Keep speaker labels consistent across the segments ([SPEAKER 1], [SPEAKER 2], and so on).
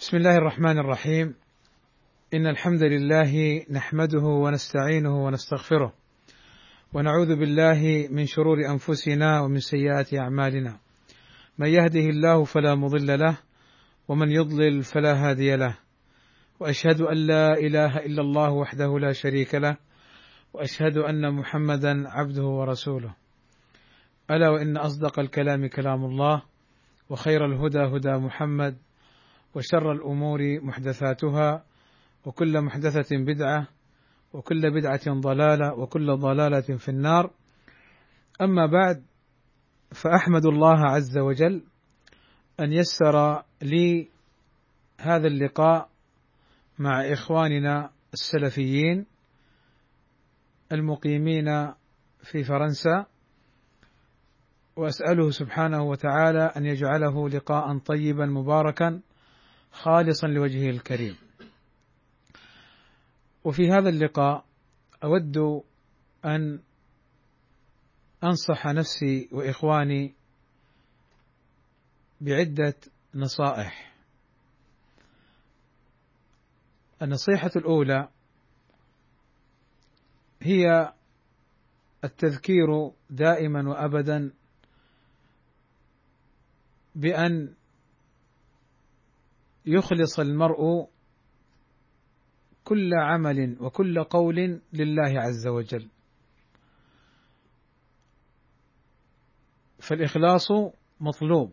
[SPEAKER 1] بسم الله الرحمن الرحيم. إن الحمد لله نحمده ونستعينه ونستغفره، ونعوذ بالله من شرور أنفسنا ومن سيئات أعمالنا. من يهده الله فلا مضل له، ومن يضلل فلا هادي له، وأشهد أن لا إله إلا الله وحده لا شريك له، وأشهد أن محمدا عبده ورسوله. ألا وإن أصدق الكلام كلام الله، وخير الهدى هدى محمد، وشر الأمور محدثاتها، وكل محدثة بدعة، وكل بدعة ضلالة، وكل ضلالة في النار. أما بعد، فأحمد الله عز وجل أن يسر لي هذا اللقاء مع إخواننا السلفيين المقيمين في فرنسا، وأسأله سبحانه وتعالى أن يجعله لقاء طيبا مباركا خالصا لوجهه الكريم. وفي هذا اللقاء أود أن أنصح نفسي وإخواني بعدة نصائح. النصيحة الأولى هي التذكير دائما وأبدا بأن يخلص المرء كل عمل وكل قول لله عز وجل، فالإخلاص مطلوب،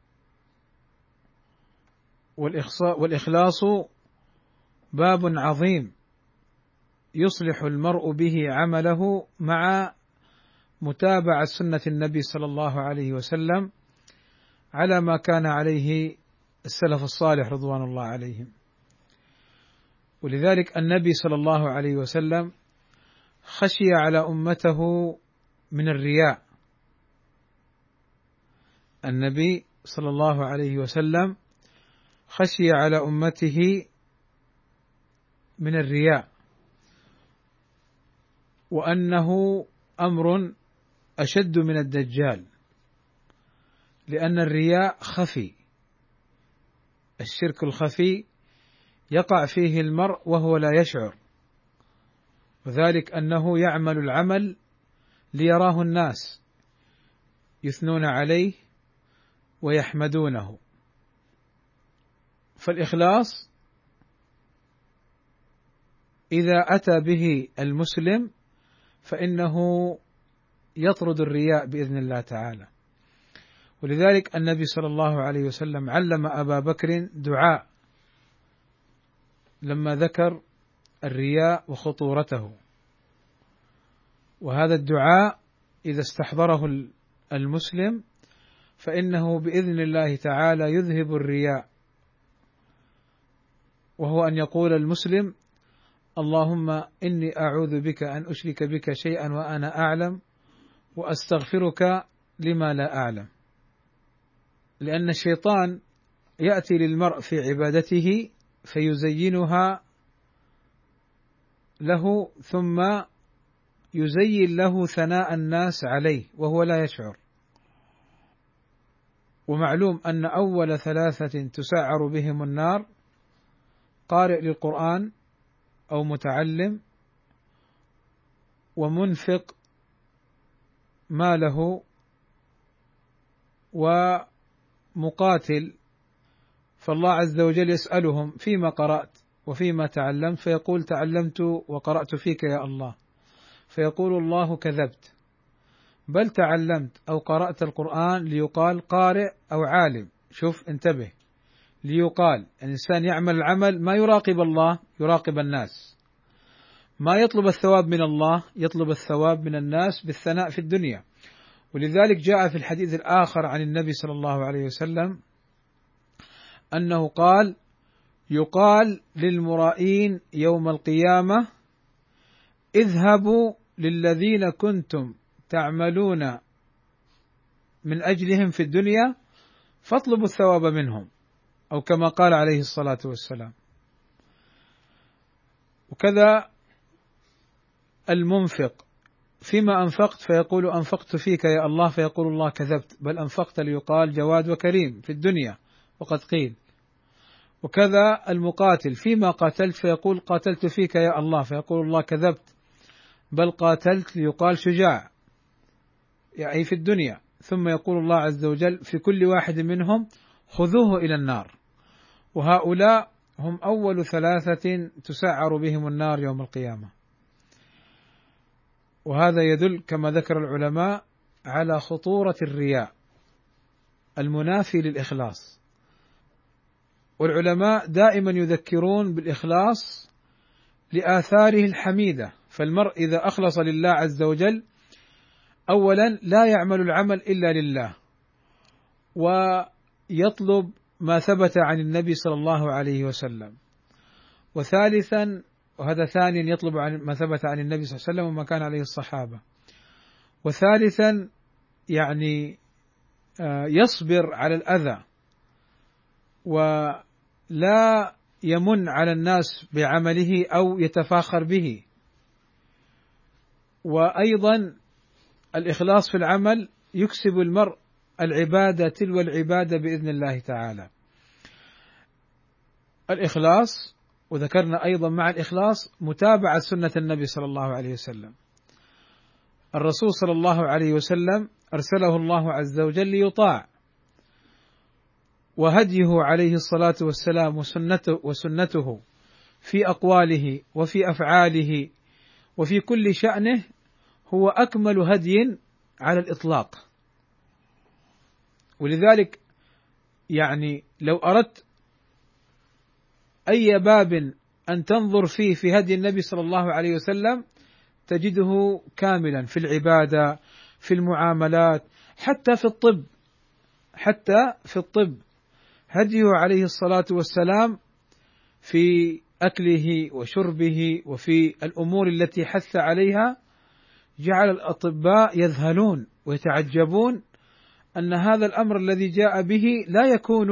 [SPEAKER 1] والإخلاص باب عظيم يصلح المرء به عمله مع متابعة سنة النبي صلى الله عليه وسلم على ما كان عليه السلف الصالح رضوان الله عليهم. ولذلك النبي صلى الله عليه وسلم خشي على أمته من الرياء. النبي صلى الله عليه وسلم خشي على أمته من الرياء، وأنه أمر أشد من الدجال، لأن الرياء خفي، الشرك الخفي يقع فيه المرء وهو لا يشعر، وذلك أنه يعمل العمل ليراه الناس يثنون عليه ويحمدونه. فالإخلاص إذا أتى به المسلم فإنه يطرد الرياء بإذن الله تعالى. ولذلك النبي صلى الله عليه وسلم علم أبا بكر دعاء لما ذكر الرياء وخطورته، وهذا الدعاء إذا استحضره المسلم فإنه بإذن الله تعالى يذهب الرياء، وهو أن يقول المسلم: اللهم إني أعوذ بك أن أشرك بك شيئا وأنا أعلم، وأستغفرك لما لا أعلم. لأن الشيطان يأتي للمرء في عبادته فيزينها له، ثم يزين له ثناء الناس عليه وهو لا يشعر. ومعلوم أن أول ثلاثة تسعر بهم النار قارئ للقرآن أو متعلم ومنفق ماله ومقاتل. فالله عز وجل يسألهم: فيما قرأت وفيما تعلمت؟ فيقول: تعلمت وقرأت فيك يا الله. فيقول الله: كذبت، بل تعلمت أو قرأت القرآن ليقال قارئ أو عالم. شوف، انتبه، ليقال. الإنسان يعمل العمل ما يراقب الله، يراقب الناس، ما يطلب الثواب من الله، يطلب الثواب من الناس بالثناء في الدنيا. ولذلك جاء في الحديث الآخر عن النبي صلى الله عليه وسلم أنه قال: يقال للمرائين يوم القيامة: اذهبوا للذين كنتم تعملون من أجلهم في الدنيا فاطلبوا الثواب منهم، أو كما قال عليه الصلاة والسلام. وكذا المنفق: فيما أنفقت؟ فيقول: أنفقت فيك يا الله. فيقول الله: كذبت، بل أنفقت ليقال جواد وكريم في الدنيا، وقد قيل. وكذا المقاتل فيما قاتلت فيقول قاتلت فيك يا الله، فيقول الله كذبت بل قاتلت ليقال شجاع، يعني في الدنيا. ثم يقول الله عز وجل في كل واحد منهم خذوه إلى النار، وهؤلاء هم أول 3 تسعر بهم النار يوم القيامة. وهذا يدل كما ذكر العلماء على خطورة الرياء المنافي للإخلاص. والعلماء دائما يذكرون بالإخلاص لآثاره الحميدة، فالمرء إذا أخلص لله عز وجل أولا لا يعمل العمل إلا لله، ويطلب ما ثبت عن النبي صلى الله عليه وسلم، وثالثا وهذا ثانيا يطلب عن ما ثبت عن النبي صلى الله عليه وسلم وما كان عليه الصحابة، وثالثا يعني يصبر على الأذى ولا يمن على الناس بعمله أو يتفاخر به. وأيضا الإخلاص في العمل يكسب المرء العبادة تلو العبادة بإذن الله تعالى. الإخلاص، وذكرنا أيضا مع الإخلاص متابعة سنة النبي صلى الله عليه وسلم. الرسول صلى الله عليه وسلم أرسله الله عز وجل ليطاع، وهديه عليه الصلاة والسلام وسنته في أقواله وفي أفعاله وفي كل شأنه هو أكمل هدي على الإطلاق. ولذلك يعني لو أردت أي باب أن تنظر فيه في هدي النبي صلى الله عليه وسلم تجده كاملا في العبادة، في المعاملات، حتى في الطب هديه عليه الصلاة والسلام في أكله وشربه وفي الأمور التي حث عليها جعل الأطباء يذهلون ويتعجبون أن هذا الأمر الذي جاء به لا يكون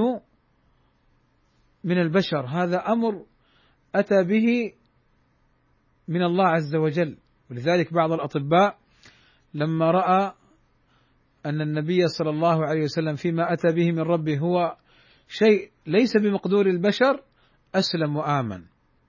[SPEAKER 1] من البشر، هذا أمر أتى به من الله عز وجل. ولذلك بعض الأطباء لما رأى أن النبي صلى الله عليه وسلم فيما أتى به من ربه هو شيء ليس بمقدور البشر أسلم وآمن.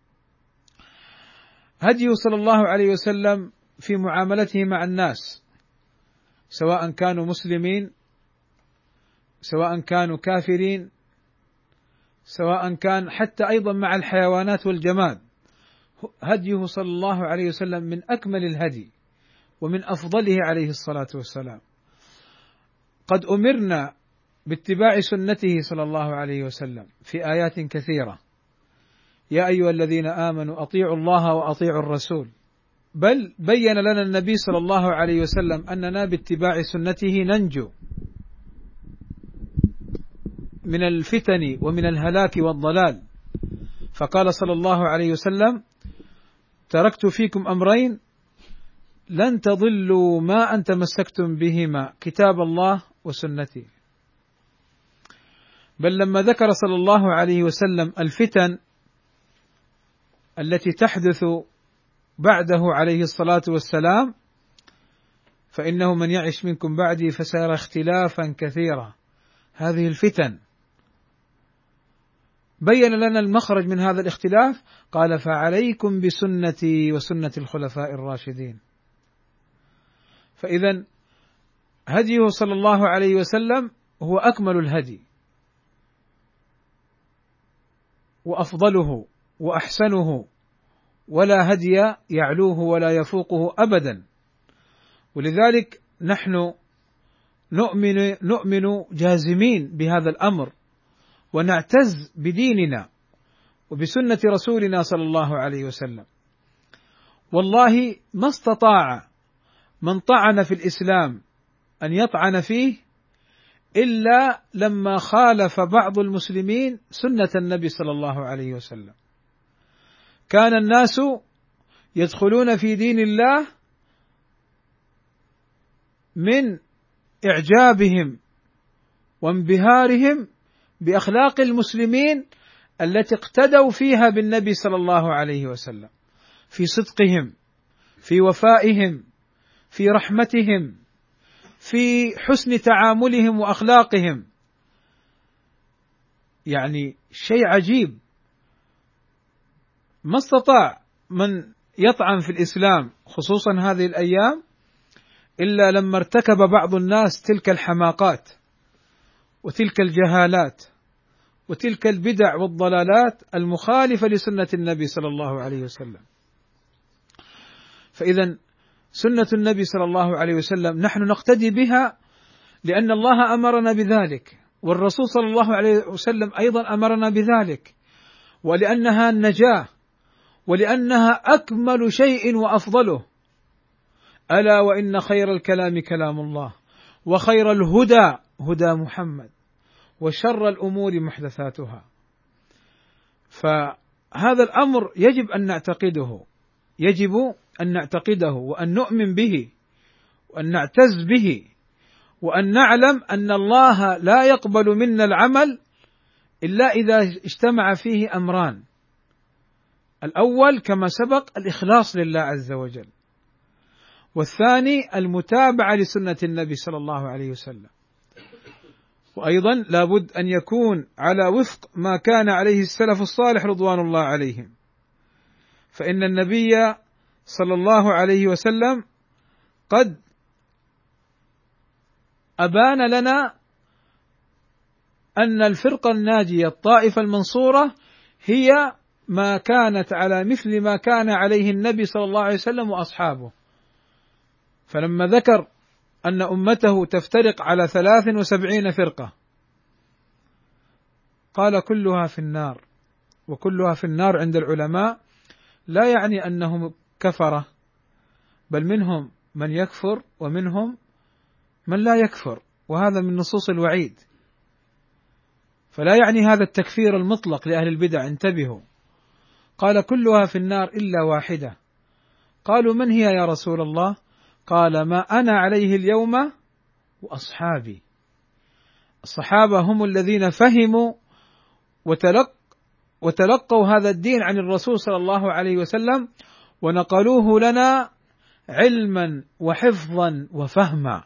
[SPEAKER 1] هديه صلى الله عليه وسلم في معاملته مع الناس سواء كانوا مسلمين سواء كانوا كافرين سواء كان حتى أيضا مع الحيوانات والجماد، هديه صلى الله عليه وسلم من أكمل الهدي ومن أفضله عليه الصلاة والسلام. قد أمرنا باتباع سنته صلى الله عليه وسلم في آيات كثيرة، يا أيها الذين آمنوا أطيعوا الله وأطيعوا الرسول، بل بين لنا النبي صلى الله عليه وسلم أننا باتباع سنته ننجو من الفتن ومن الهلاك والضلال. فقال صلى الله عليه وسلم تركت فيكم أمرين لن تضلوا ما أن تمسكتم بهما كتاب الله وسنتي. بل لما ذكر صلى الله عليه وسلم الفتن التي تحدث بعده عليه الصلاة والسلام فإنه من يعش منكم بعدي فسيرى اختلافا كثيرا، هذه الفتن بين لنا المخرج من هذا الاختلاف، قال فعليكم بسنتي وسنة الخلفاء الراشدين. فإذا هديه صلى الله عليه وسلم هو أكمل الهدي وأفضله وأحسنه، ولا هدي يعلوه ولا يفوقه أبدا. ولذلك نحن نؤمن جازمين بهذا الأمر ونعتز بديننا وبسنة رسولنا صلى الله عليه وسلم. والله ما استطاع من طعن في الإسلام أن يطعن فيه إلا لما خالف بعض المسلمين سنة النبي صلى الله عليه وسلم. كان الناس يدخلون في دين الله من إعجابهم وانبهارهم بأخلاق المسلمين التي اقتدوا فيها بالنبي صلى الله عليه وسلم، في صدقهم، في وفائهم، في رحمتهم، في حسن تعاملهم وأخلاقهم. يعني شيء عجيب، ما استطاع من يطعن في الإسلام خصوصا هذه الأيام إلا لما ارتكب بعض الناس تلك الحماقات وتلك الجهالات وتلك البدع والضلالات المخالفة لسنة النبي صلى الله عليه وسلم. فإذا سنة النبي صلى الله عليه وسلم نحن نقتدي بها لأن الله أمرنا بذلك، والرسول صلى الله عليه وسلم أيضا أمرنا بذلك، ولأنها النجاة، ولأنها أكمل شيء وأفضله. ألا وإن خير الكلام كلام الله، وخير الهدى هدى محمد، وشر الأمور محدثاتها. فهذا الأمر يجب أن نعتقده، يجب أن نعتقده وأن نؤمن به وأن نعتز به، وأن نعلم أن الله لا يقبل منا العمل إلا إذا اجتمع فيه أمران: الأول كما سبق الإخلاص لله عز وجل، والثاني المتابعة لسنة النبي صلى الله عليه وسلم، وأيضا لابد أن يكون على وفق ما كان عليه السلف الصالح رضوان الله عليهم، فإن النبي صلى الله عليه وسلم قد أبان لنا أن الفرقة الناجية الطائفة المنصورة هي ما كانت على مثل ما كان عليه النبي صلى الله عليه وسلم وأصحابه. فلما ذكر أن أمته تفترق على 73 فرقة قال كلها في النار، وكلها في النار عند العلماء لا يعني أنهم كفرة، بل منهم من يكفر ومنهم من لا يكفر، وهذا من نصوص الوعيد، فلا يعني هذا التكفير المطلق لأهل البدع، انتبهوا. قال كلها في النار إلا واحدة. قالوا من هي يا رسول الله؟ قال ما أنا عليه اليوم وأصحابي. الصحابة هم الذين فهموا وتلقوا هذا الدين عن الرسول صلى الله عليه وسلم ونقلوه لنا علما وحفظا وفهما،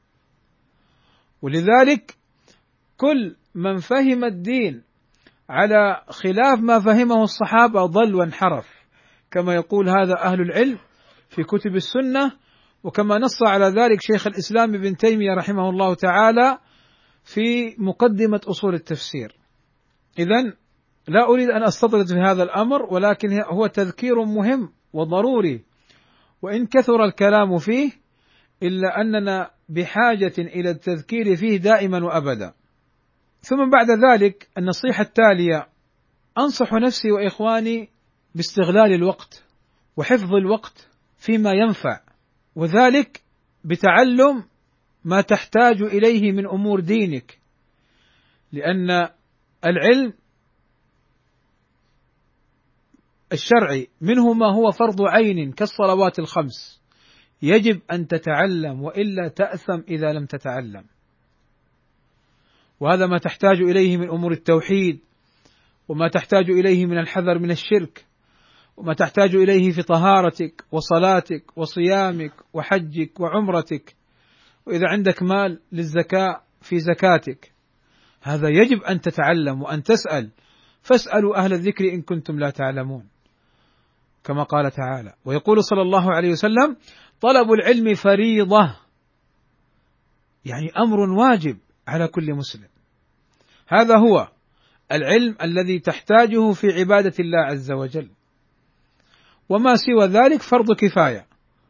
[SPEAKER 1] ولذلك كل من فهم الدين على خلاف ما فهمه الصحابة ضل وانحرف، كما يقول هذا أهل العلم في كتب السنة، وكما نص على ذلك شيخ الإسلام ابن تيمية رحمه الله تعالى في مقدمة أصول التفسير. إذن لا أريد أن أستطرد في هذا الأمر، ولكن هو تذكير مهم وضروري، وإن كثر الكلام فيه إلا أننا بحاجة إلى التذكير فيه دائما وأبدا. ثم بعد ذلك النصيحة التالية: أنصح نفسي وإخواني باستغلال الوقت وحفظ الوقت فيما ينفع، وذلك بتعلم ما تحتاج إليه من أمور دينك، لأن العلم الشرعي منه ما هو فرض عين كالصلوات الخمس، يجب أن تتعلم وإلا تأثم إذا لم تتعلم، وهذا ما تحتاج إليه من أمور التوحيد، وما تحتاج إليه من الحذر من الشرك، وما تحتاج إليه في طهارتك وصلاتك وصيامك وحجك وعمرتك، وإذا عندك مال للزكاة في زكاتك. هذا يجب أن تتعلم وأن تسأل، فاسألوا أهل الذكر إن كنتم لا تعلمون، كما قال تعالى. ويقول صلى الله عليه وسلم: طلب العلم فريضة، يعني أمر واجب على كل مسلم. هذا هو العلم الذي تحتاجه في عبادة الله عز وجل، وما سوى ذلك فرض كفاية.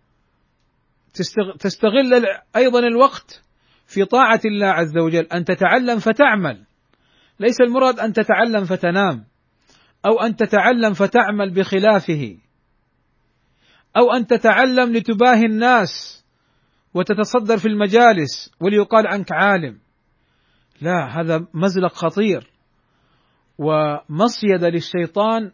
[SPEAKER 1] تستغل أيضا الوقت في طاعة الله عز وجل، أن تتعلم فتعمل، ليس المراد أن تتعلم فتنام، أو أن تتعلم فتعمل بخلافه، أو أن تتعلم لتباهي الناس وتتصدر في المجالس وليقال عنك عالم. لا، هذا مزلق خطير ومصيدة للشيطان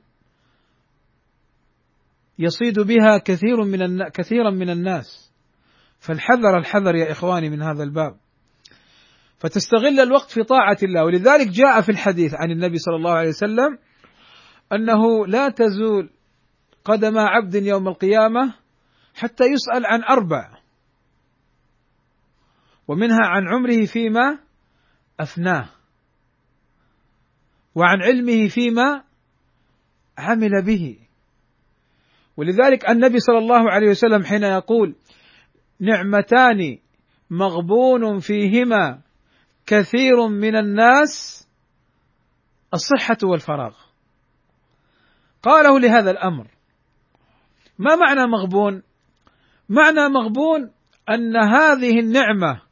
[SPEAKER 1] يصيد بها كثيرا من الناس، فالحذر الحذر يا إخواني من هذا الباب. فتستغل الوقت في طاعة الله، ولذلك جاء في الحديث عن النبي صلى الله عليه وسلم أنه لا تزول قدم عبد يوم القيامة حتى يسأل عن 4، ومنها عن عمره فيما أفناه. وعن علمه فيما عمل به. ولذلك النبي صلى الله عليه وسلم حين يقول: نعمتان مغبون فيهما كثير من الناس، الصحة والفراغ، قاله لهذا الأمر. ما معنى مغبون؟ معنى مغبون أن هذه النعمة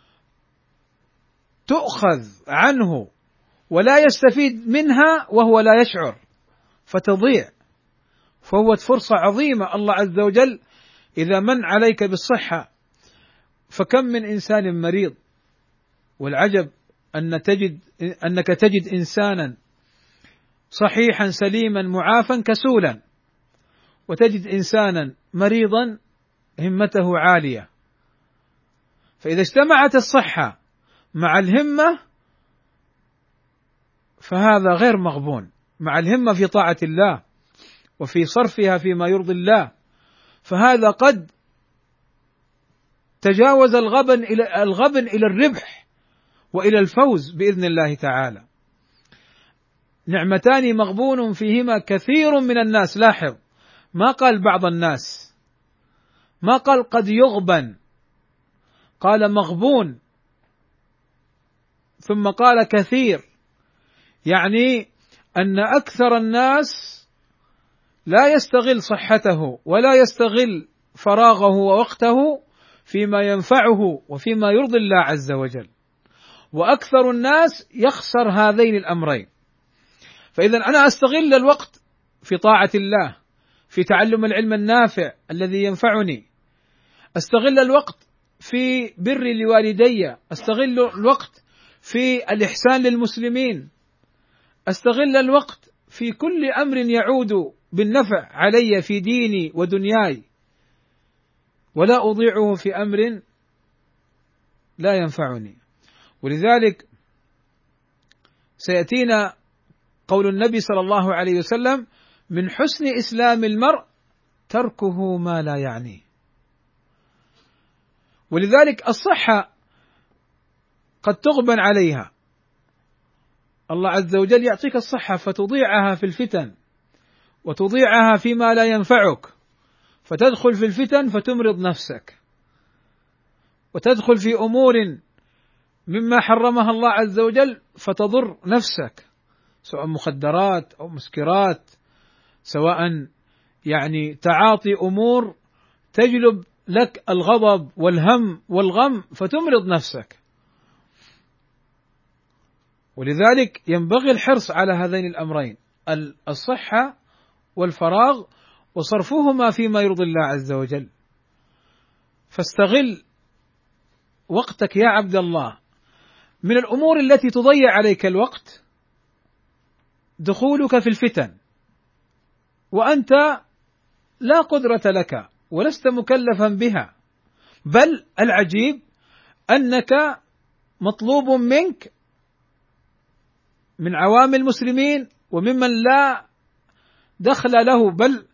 [SPEAKER 1] تؤخذ عنه ولا يستفيد منها وهو لا يشعر فتضيع. فهو فرصة عظيمة. الله عز وجل إذا من عليك بالصحة، فكم من إنسان مريض، والعجب أنك تجد إنسانا صحيحا سليما معافا كسولا، وتجد إنسانا مريضا همته عالية. فإذا اجتمعت الصحة مع الهمة فهذا غير مغبون، مع الهمة في طاعة الله وفي صرفها فيما يرضي الله، فهذا قد تجاوز الغبن إلى الربح وإلى الفوز بإذن الله تعالى. نعمتان مغبون فيهما كثير من الناس. لاحظ، ما قال بعض الناس، ما قال قد يغبن، قال مغبون، ثم قال كثير، يعني أن أكثر الناس لا يستغل صحته ولا يستغل فراغه ووقته فيما ينفعه وفيما يرضي الله عز وجل، وأكثر الناس يخسر هذين الأمرين. فإذا أنا أستغل الوقت في طاعة الله، في تعلم العلم النافع الذي ينفعني، أستغل الوقت في بر لوالدي، أستغل الوقت في الإحسان للمسلمين، أستغل الوقت في كل أمر يعود بالنفع علي في ديني ودنياي، ولا أضيعه في أمر لا ينفعني. ولذلك سيأتينا قول النبي صلى الله عليه وسلم: من حسن إسلام المرء تركه ما لا يعنيه. ولذلك الصحة قد تغبن عليها، الله عز وجل يعطيك الصحة فتضيعها في الفتن وتضيعها فيما لا ينفعك، فتدخل في الفتن فتمرض نفسك، وتدخل في أمور مما حرمها الله عز وجل فتضر نفسك، سواء مخدرات أو مسكرات، سواء يعني تعاطي أمور تجلب لك الغضب والهم والغم فتمرض نفسك. ولذلك ينبغي الحرص على هذين الأمرين، الصحة والفراغ، وصرفهما فيما يرضي الله عز وجل. فاستغل وقتك يا عبد الله. من الأمور التي تضيع عليك الوقت دخولك في الفتن، وأنت لا قدرة لك ولست مكلفا بها، بل العجيب أنك مطلوب منك من عوام المسلمين وممن لا دخل له،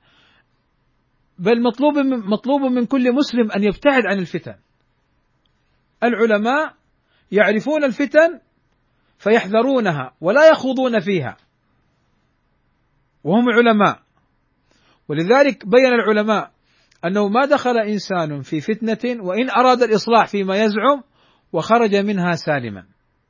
[SPEAKER 1] بل مطلوب من كل مسلم أن يبتعد عن الفتن. العلماء يعرفون الفتن فيحذرونها ولا يخوضون فيها وهم علماء. ولذلك بين العلماء أنه ما دخل إنسان في فتنة وإن أراد الإصلاح فيما يزعم وخرج منها سالما.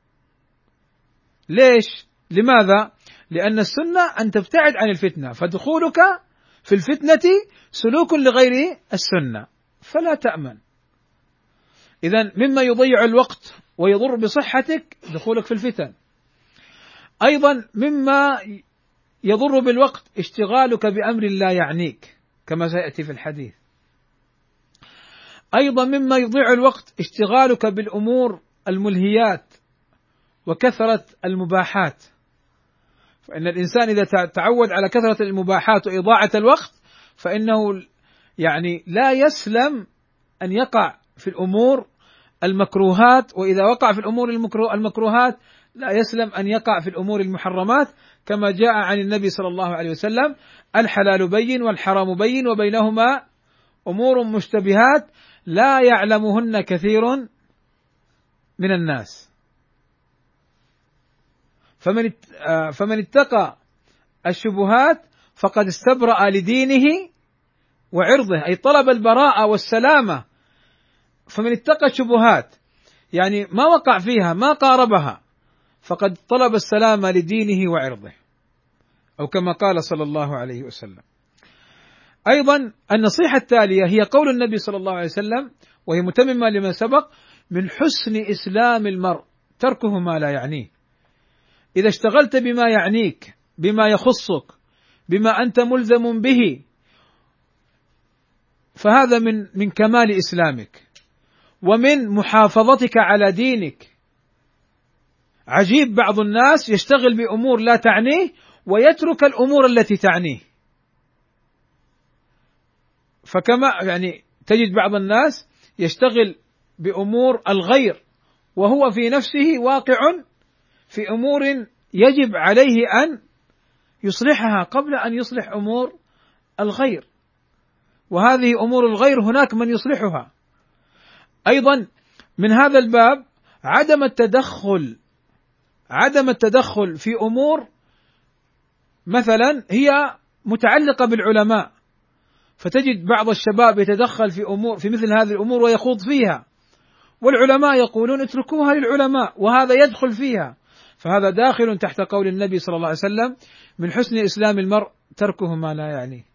[SPEAKER 1] ليش؟ لماذا؟ لأن السنة أن تبتعد عن الفتنة، فدخولك في الفتنة سلوك لغير السنة فلا تأمن. إذن مما يضيع الوقت ويضر بصحتك دخولك في الفتن. أيضا مما يضر بالوقت اشتغالك بأمر لا يعنيك كما سيأتي في الحديث. أيضا مما يضيع الوقت اشتغالك بالأمور الملهيات وكثرة المباحات، فإن الإنسان إذا تعود على كثرة المباحات وإضاعة الوقت فإنه يعني لا يسلم أن يقع في الأمور المكروهات، وإذا وقع في الأمور المكروهات لا يسلم أن يقع في الأمور المحرمات، كما جاء عن النبي صلى الله عليه وسلم: الحلال بين والحرام بين وبينهما أمور مشتبهات لا يعلمهن كثير من الناس. فمن اتقى الشبهات فقد استبرأ لدينه وعرضه، أي طلب البراءة والسلامة. فمن اتقى الشبهات يعني ما وقع فيها، ما قاربها، فقد طلب السلامة لدينه وعرضه، أو كما قال صلى الله عليه وسلم. أيضا النصيحة التالية هي قول النبي صلى الله عليه وسلم، وهي متممة لما سبق: من حسن إسلام المرء تركه ما لا يعنيه. إذا اشتغلت بما يعنيك، بما يخصك، بما أنت ملزم به، فهذا من كمال إسلامك ومن محافظتك على دينك. عجيب بعض الناس يشتغل بأمور لا تعنيه ويترك الأمور التي تعنيه. فكما يعني تجد بعض الناس يشتغل بأمور الغير وهو في نفسه واقع في أمور يجب عليه أن يصلحها قبل أن يصلح أمور الغير، وهذه أمور الغير هناك من يصلحها. أيضا من هذا الباب عدم التدخل في أمور مثلا هي متعلقة بالعلماء، فتجد بعض الشباب يتدخل في مثل هذه الأمور ويخوض فيها، والعلماء يقولون اتركوها للعلماء، وهذا يدخل فيها، فهذا داخل تحت قول النبي صلى الله عليه وسلم: من حسن إسلام المرء تركه ما لا يعنيه.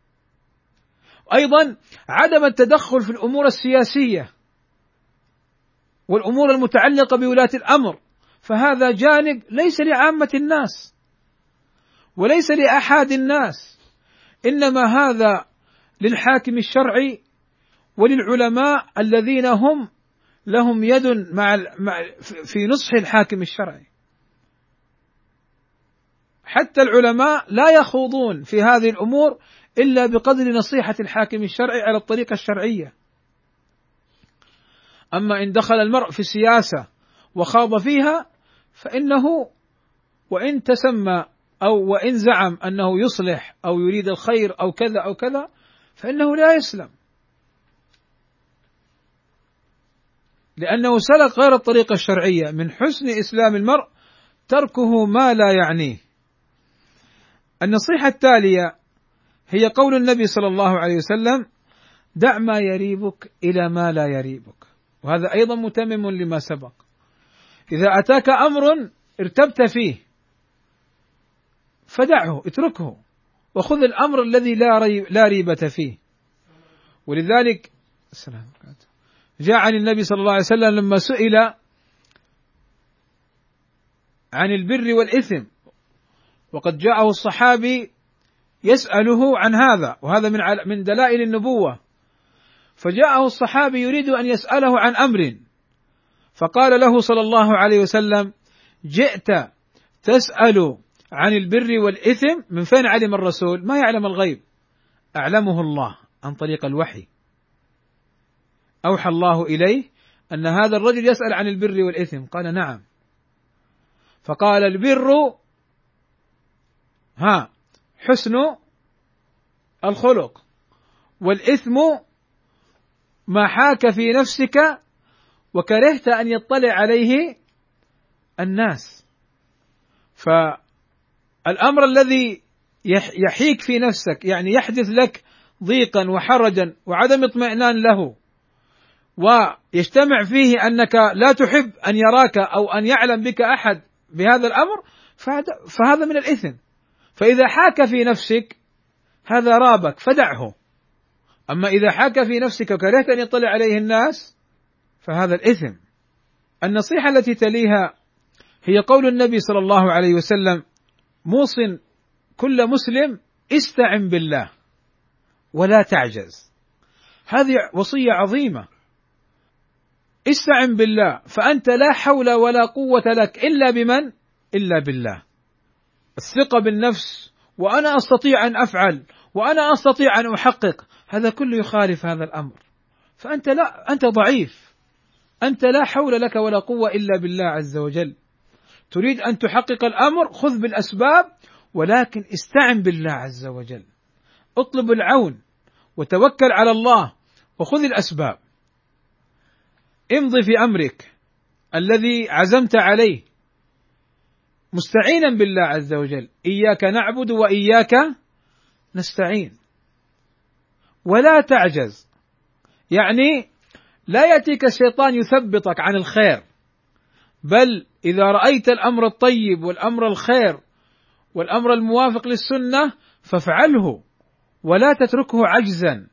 [SPEAKER 1] أيضا عدم التدخل في الأمور السياسية والأمور المتعلقة بولاة الأمر، فهذا جانب ليس لعامة الناس وليس لأحد الناس، إنما هذا للحاكم الشرعي وللعلماء الذين هم لهم يد في نصح الحاكم الشرعي. حتى العلماء لا يخوضون في هذه الأمور إلا بقدر نصيحة الحاكم الشرعي على الطريقة الشرعية. أما إن دخل المرء في السياسة وخاض فيها فإنه وإن تسمى أو وإن زعم أنه يصلح أو يريد الخير أو كذا أو كذا فإنه لا يسلم، لأنه سلك غير الطريقة الشرعية. من حسن إسلام المرء تركه ما لا يعنيه. النصيحة التالية هي قول النبي صلى الله عليه وسلم: دع ما يريبك إلى ما لا يريبك، وهذا أيضا متمم لما سبق. إذا أتاك أمر ارتبت فيه فدعه، اتركه، وخذ الأمر الذي لا ريبة فيه. ولذلك جاء عن النبي صلى الله عليه وسلم لما سئل عن البر والإثم، وقد جاءه الصحابي يسأله عن هذا، وهذا من دلائل النبوة، فجاءه الصحابي يريد أن يسأله عن أمر، فقال له صلى الله عليه وسلم: جئت تسأل عن البر والإثم، من فين علم الرسول؟ ما يعلم الغيب، أعلمه الله عن طريق الوحي، أوحى الله إليه أن هذا الرجل يسأل عن البر والإثم، قال: نعم. فقال: البر حسن الخلق، والإثم ما حاك في نفسك وكرهت أن يطلع عليه الناس. فالأمر الذي يحيك في نفسك يعني يحدث لك ضيقا وحرجا وعدم اطمئنان له، ويجتمع فيه أنك لا تحب أن يراك أو أن يعلم بك أحد بهذا الأمر، فهذا من الإثم. فإذا حاك في نفسك هذا رابك فدعه، أما إذا حاك في نفسك وكرهت أن يطلع عليه الناس فهذا الإثم. النصيحة التي تليها هي قول النبي صلى الله عليه وسلم: موصٍ كل مسلم استعن بالله ولا تعجز. هذه وصية عظيمة، استعن بالله، فأنت لا حول ولا قوة لك إلا بمن؟ إلا بالله. الثقة بالنفس، وأنا أستطيع أن أفعل، وأنا أستطيع أن أحقق، هذا كله يخالف هذا الأمر. فأنت أنت ضعيف، أنت لا حول لك ولا قوة إلا بالله عز وجل. تريد أن تحقق الأمر، خذ بالأسباب، ولكن استعن بالله عز وجل، اطلب العون وتوكل على الله وخذ الأسباب. امضي في أمرك الذي عزمت عليه، مستعينا بالله عز وجل، إياك نعبد وإياك نستعين. ولا تعجز، يعني لا يأتيك الشيطان يثبطك عن الخير، بل إذا رأيت الأمر الطيب والأمر الخير والأمر الموافق للسنة فافعله ولا تتركه عجزا.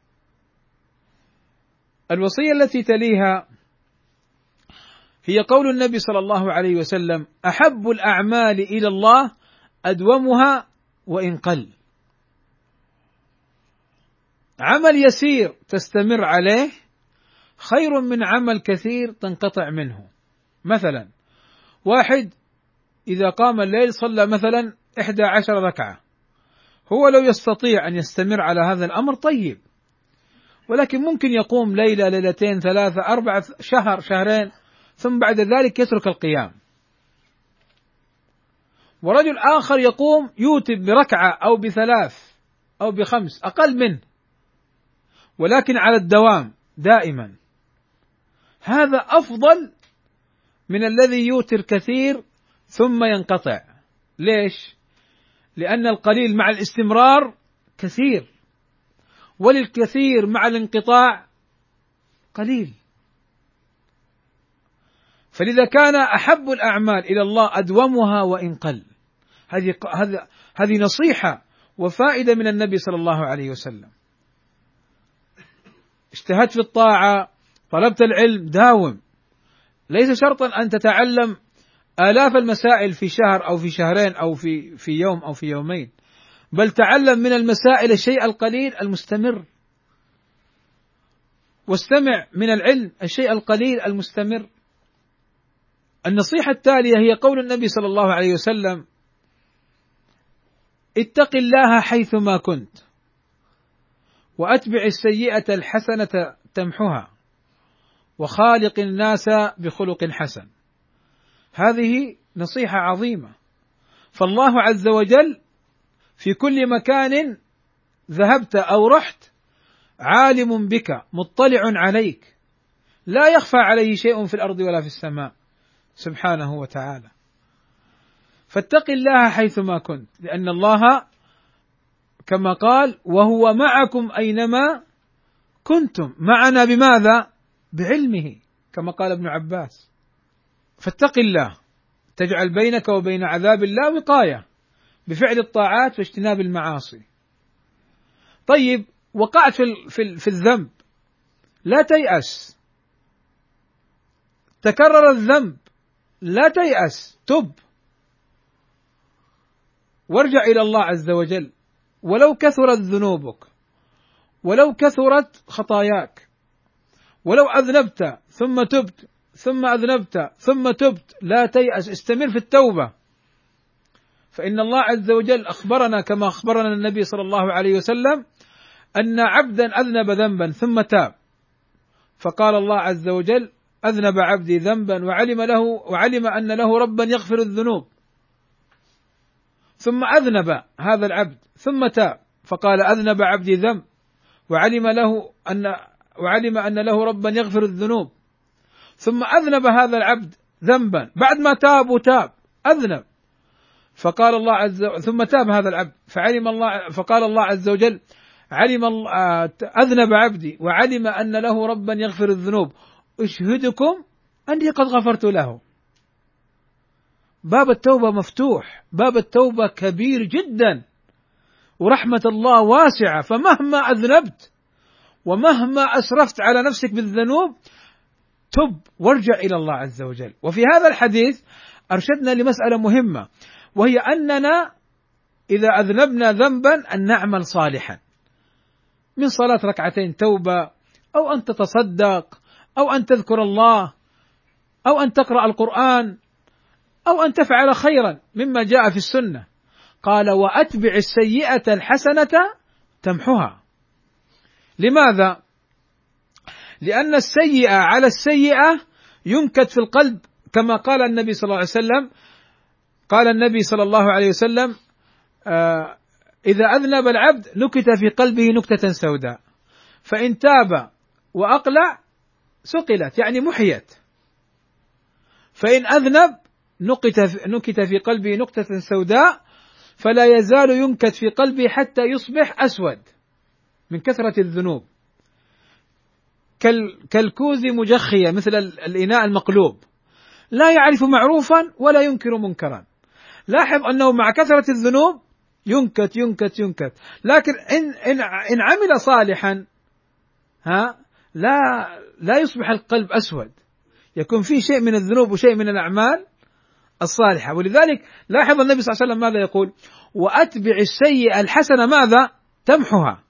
[SPEAKER 1] الوصية التي تليها هي قول النبي صلى الله عليه وسلم: أحب الأعمال إلى الله أدومها وإن قل. عمل يسير تستمر عليه خير من عمل كثير تنقطع منه. مثلا واحد إذا قام الليل صلى مثلا 11 ركعة، هو لو يستطيع أن يستمر على هذا الأمر طيب، ولكن ممكن يقوم ليلة، ليلتين، 3، 4، شهر، شهرين، ثم بعد ذلك يترك القيام. ورجل آخر يقوم يوتر بركعة أو ب3 أو ب5 أقل منه، ولكن على الدوام دائما. هذا أفضل من الذي يوتر كثير ثم ينقطع. ليش؟ لأن القليل مع الاستمرار كثير، وللكثير مع الانقطاع قليل. فلذا كان أحب الأعمال إلى الله أدومها وإن قل. هذه نصيحة وفائدة من النبي صلى الله عليه وسلم. اجتهدت في الطاعة، طلبت العلم، داوم. ليس شرطا أن تتعلم آلاف المسائل في شهر أو في شهرين أو في يوم أو في يومين، بل تعلم من المسائل الشيء القليل المستمر، واستمع من العلم الشيء القليل المستمر. النصيحة التالية هي قول النبي صلى الله عليه وسلم: اتق الله حيثما كنت، وأتبع السيئة الحسنة تمحها، وخالق الناس بخلق حسن. هذه نصيحة عظيمة، فالله عز وجل في كل مكان ذهبت أو رحت عالم بك، مطلع عليك، لا يخفى عليه شيء في الأرض ولا في السماء سبحانه وتعالى. فاتق الله حيثما كنت، لأن الله كما قال: وهو معكم أينما كنتم. معنا بماذا؟ بعلمه، كما قال ابن عباس. فاتق الله، تجعل بينك وبين عذاب الله وقاية بفعل الطاعات واجتناب المعاصي. طيب، وقعت في الذنب، لا تيأس. تكرر الذنب، لا تيأس، تب وارجع إلى الله عز وجل، ولو كثرت ذنوبك، ولو كثرت خطاياك، ولو أذنبت ثم تبت ثم أذنبت ثم تبت، لا تيأس، استمر في التوبة. فإن الله عز وجل أخبرنا كما أخبرنا النبي صلى الله عليه وسلم أن عبدا أذنب ذنبا ثم تاب، فقال الله عز وجل: أذنب عبدي ذنبا وعلم أن له ربا يغفر الذنوب، ثم أذنب هذا العبد ثم تاب، فقال: أذنب عبدي ذنب وعلم أن له ربا يغفر الذنوب، ثم أذنب هذا العبد ذنبا بعد ما تاب أذنب، فقال الله عز وجل ثم تاب هذا العبد فقال الله عز وجل: أذنب عبدي وعلم أن له ربا يغفر الذنوب، أشهدكم أني قد غفرت له. باب التوبة مفتوح، باب التوبة كبير جدا، ورحمة الله واسعة، فمهما أذنبت ومهما أسرفت على نفسك بالذنوب تب وارجع إلى الله عز وجل. وفي هذا الحديث أرشدنا لمسألة مهمة، وهي أننا إذا أذنبنا ذنبا أن نعمل صالحا، من صلاة ركعتين توبة، أو أن تتصدق، أو أن تذكر الله، أو أن تقرأ القرآن، أو أن تفعل خيرا مما جاء في السنة. قال: وأتبع السيئة الحسنة تمحها. لماذا؟ لأن السيئة على السيئة ينكت في القلب، كما قال النبي صلى الله عليه وسلم. قال النبي صلى الله عليه وسلم: إذا أذنب العبد نكت في قلبه نكتة سوداء، فإن تاب وأقلع سقلت، يعني محيت. فإن أذنب نكت في قلبه نكتة سوداء فلا يزال ينكت في قلبه حتى يصبح أسود من كثرة الذنوب، كالكوز مجخية، مثل الإناء المقلوب، لا يعرف معروفا ولا ينكر منكرا. لاحظ أنه مع كثرة الذنوب ينكت ينكت ينكت، لكن إن عمل صالحا لا يصبح القلب أسود، يكون فيه شيء من الذنوب وشيء من الأعمال الصالحة. ولذلك لاحظ النبي صلى الله عليه وسلم ماذا يقول: وأتبع السيئة الحسنة ماذا؟ تمحها.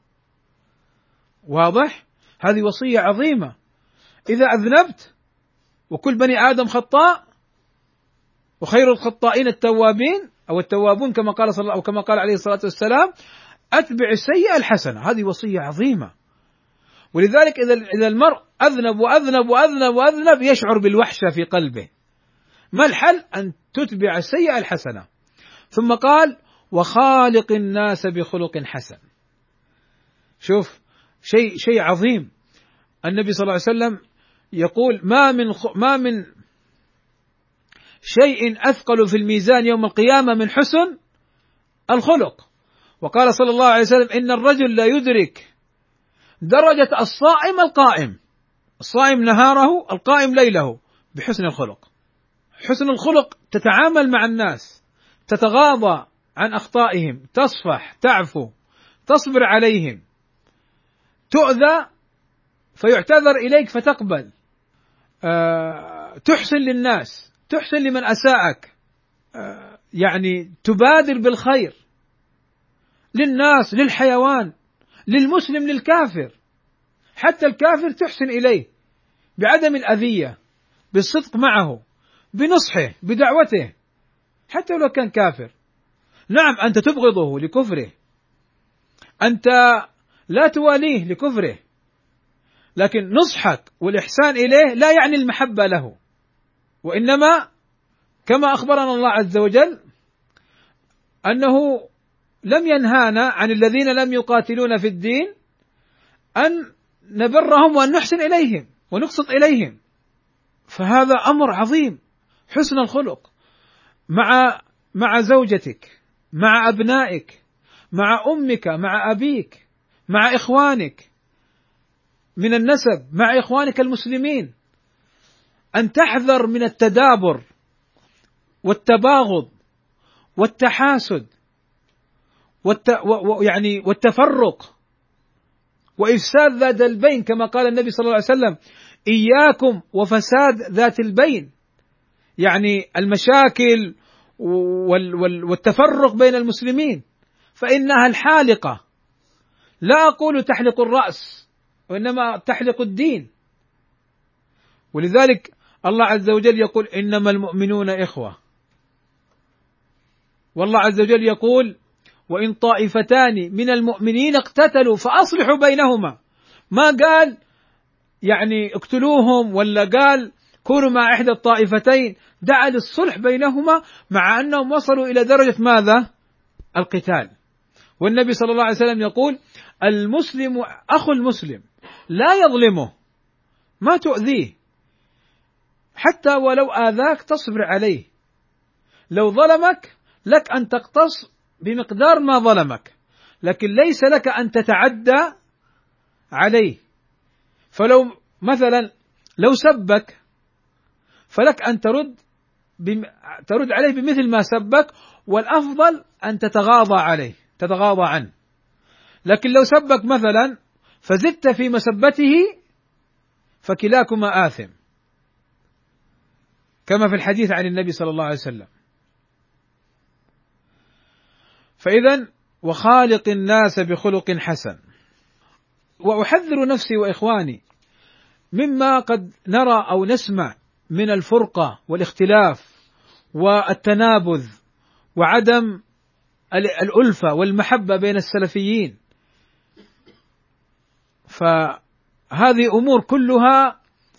[SPEAKER 1] واضح؟ هذه وصية عظيمة. إذا أذنبت، وكل بني آدم خطاء، وخير الخطائين التوابين أو التوابون كما قال صلى الله أو كما قال عليه الصلاة والسلام، أتبع السيئة الحسنة. هذه وصية عظيمة. ولذلك إذا المرء أذنب وأذنب وأذنب وأذنب يشعر بالوحشة في قلبه. ما الحل؟ أن تتبع السيئة الحسنة. ثم قال: وخالق الناس بخلق حسن. شوف شيء عظيم. النبي صلى الله عليه وسلم يقول: ما من شيء أثقل في الميزان يوم القيامة من حسن الخلق. وقال صلى الله عليه وسلم: إن الرجل لا يدرك درجة الصائم القائم، الصائم نهاره القائم ليله، بحسن الخلق. حسن الخلق تتعامل مع الناس، تتغاضى عن أخطائهم، تصفح، تعفو، تصبر عليهم، تؤذى فيعتذر إليك فتقبل، تحسن للناس، تحسن لمن أساءك، يعني تبادر بالخير للناس، للحيوان، للمسلم، للكافر، حتى الكافر تحسن إليه بعدم الأذية، بالصدق معه، بنصحه، بدعوته، حتى لو كان كافر. نعم أنت تبغضه لكفره، أنت لا تواليه لكفره، لكن نصحك والإحسان إليه لا يعني المحبة له، وإنما كما أخبرنا الله عز وجل أنه لم ينهانا عن الذين لم يقاتلون في الدين أن نبرهم وأن نحسن إليهم ونقسط إليهم. فهذا أمر عظيم، حسن الخلق مع زوجتك، مع أبنائك، مع أمك، مع أبيك، مع إخوانك من النسب، مع إخوانك المسلمين. أن تحذر من التدابر والتباغض والتحاسد والتفرق وإفساد ذات البين، كما قال النبي صلى الله عليه وسلم: إياكم وفساد ذات البين، يعني المشاكل والتفرق بين المسلمين، فإنها الحالقة. لا أقول تحلق الرأس، وإنما تحلق الدين. ولذلك الله عز وجل يقول: إنما المؤمنون إخوة. والله عز وجل يقول: وإن طائفتان من المؤمنين اقتتلوا فأصلحوا بينهما. ما قال يعني اقتلوهم، ولا قال كونوا مع إحدى الطائفتين، دعا للصلح بينهما، مع أنهم وصلوا إلى درجة ماذا؟ القتال. والنبي صلى الله عليه وسلم يقول: المسلم أخو المسلم، لا يظلمه، ما تؤذيه، حتى ولو آذاك تصبر عليه. لو ظلمك لك أن تقتص بمقدار ما ظلمك، لكن ليس لك أن تتعدى عليه. فلو مثلا لو سبك فلك أن ترد عليه بمثل ما سبك، والأفضل أن تتغاضى عنه. لكن لو سبك مثلا فزدت في مسبته فكلاكما آثم، كما في الحديث عن النبي صلى الله عليه وسلم. فإذا وخالق الناس بخلق حسن. وأحذر نفسي وإخواني مما قد نرى أو نسمع من الفرقة والاختلاف والتنابذ وعدم الألفة والمحبة بين السلفيين. فهذه أمور كلها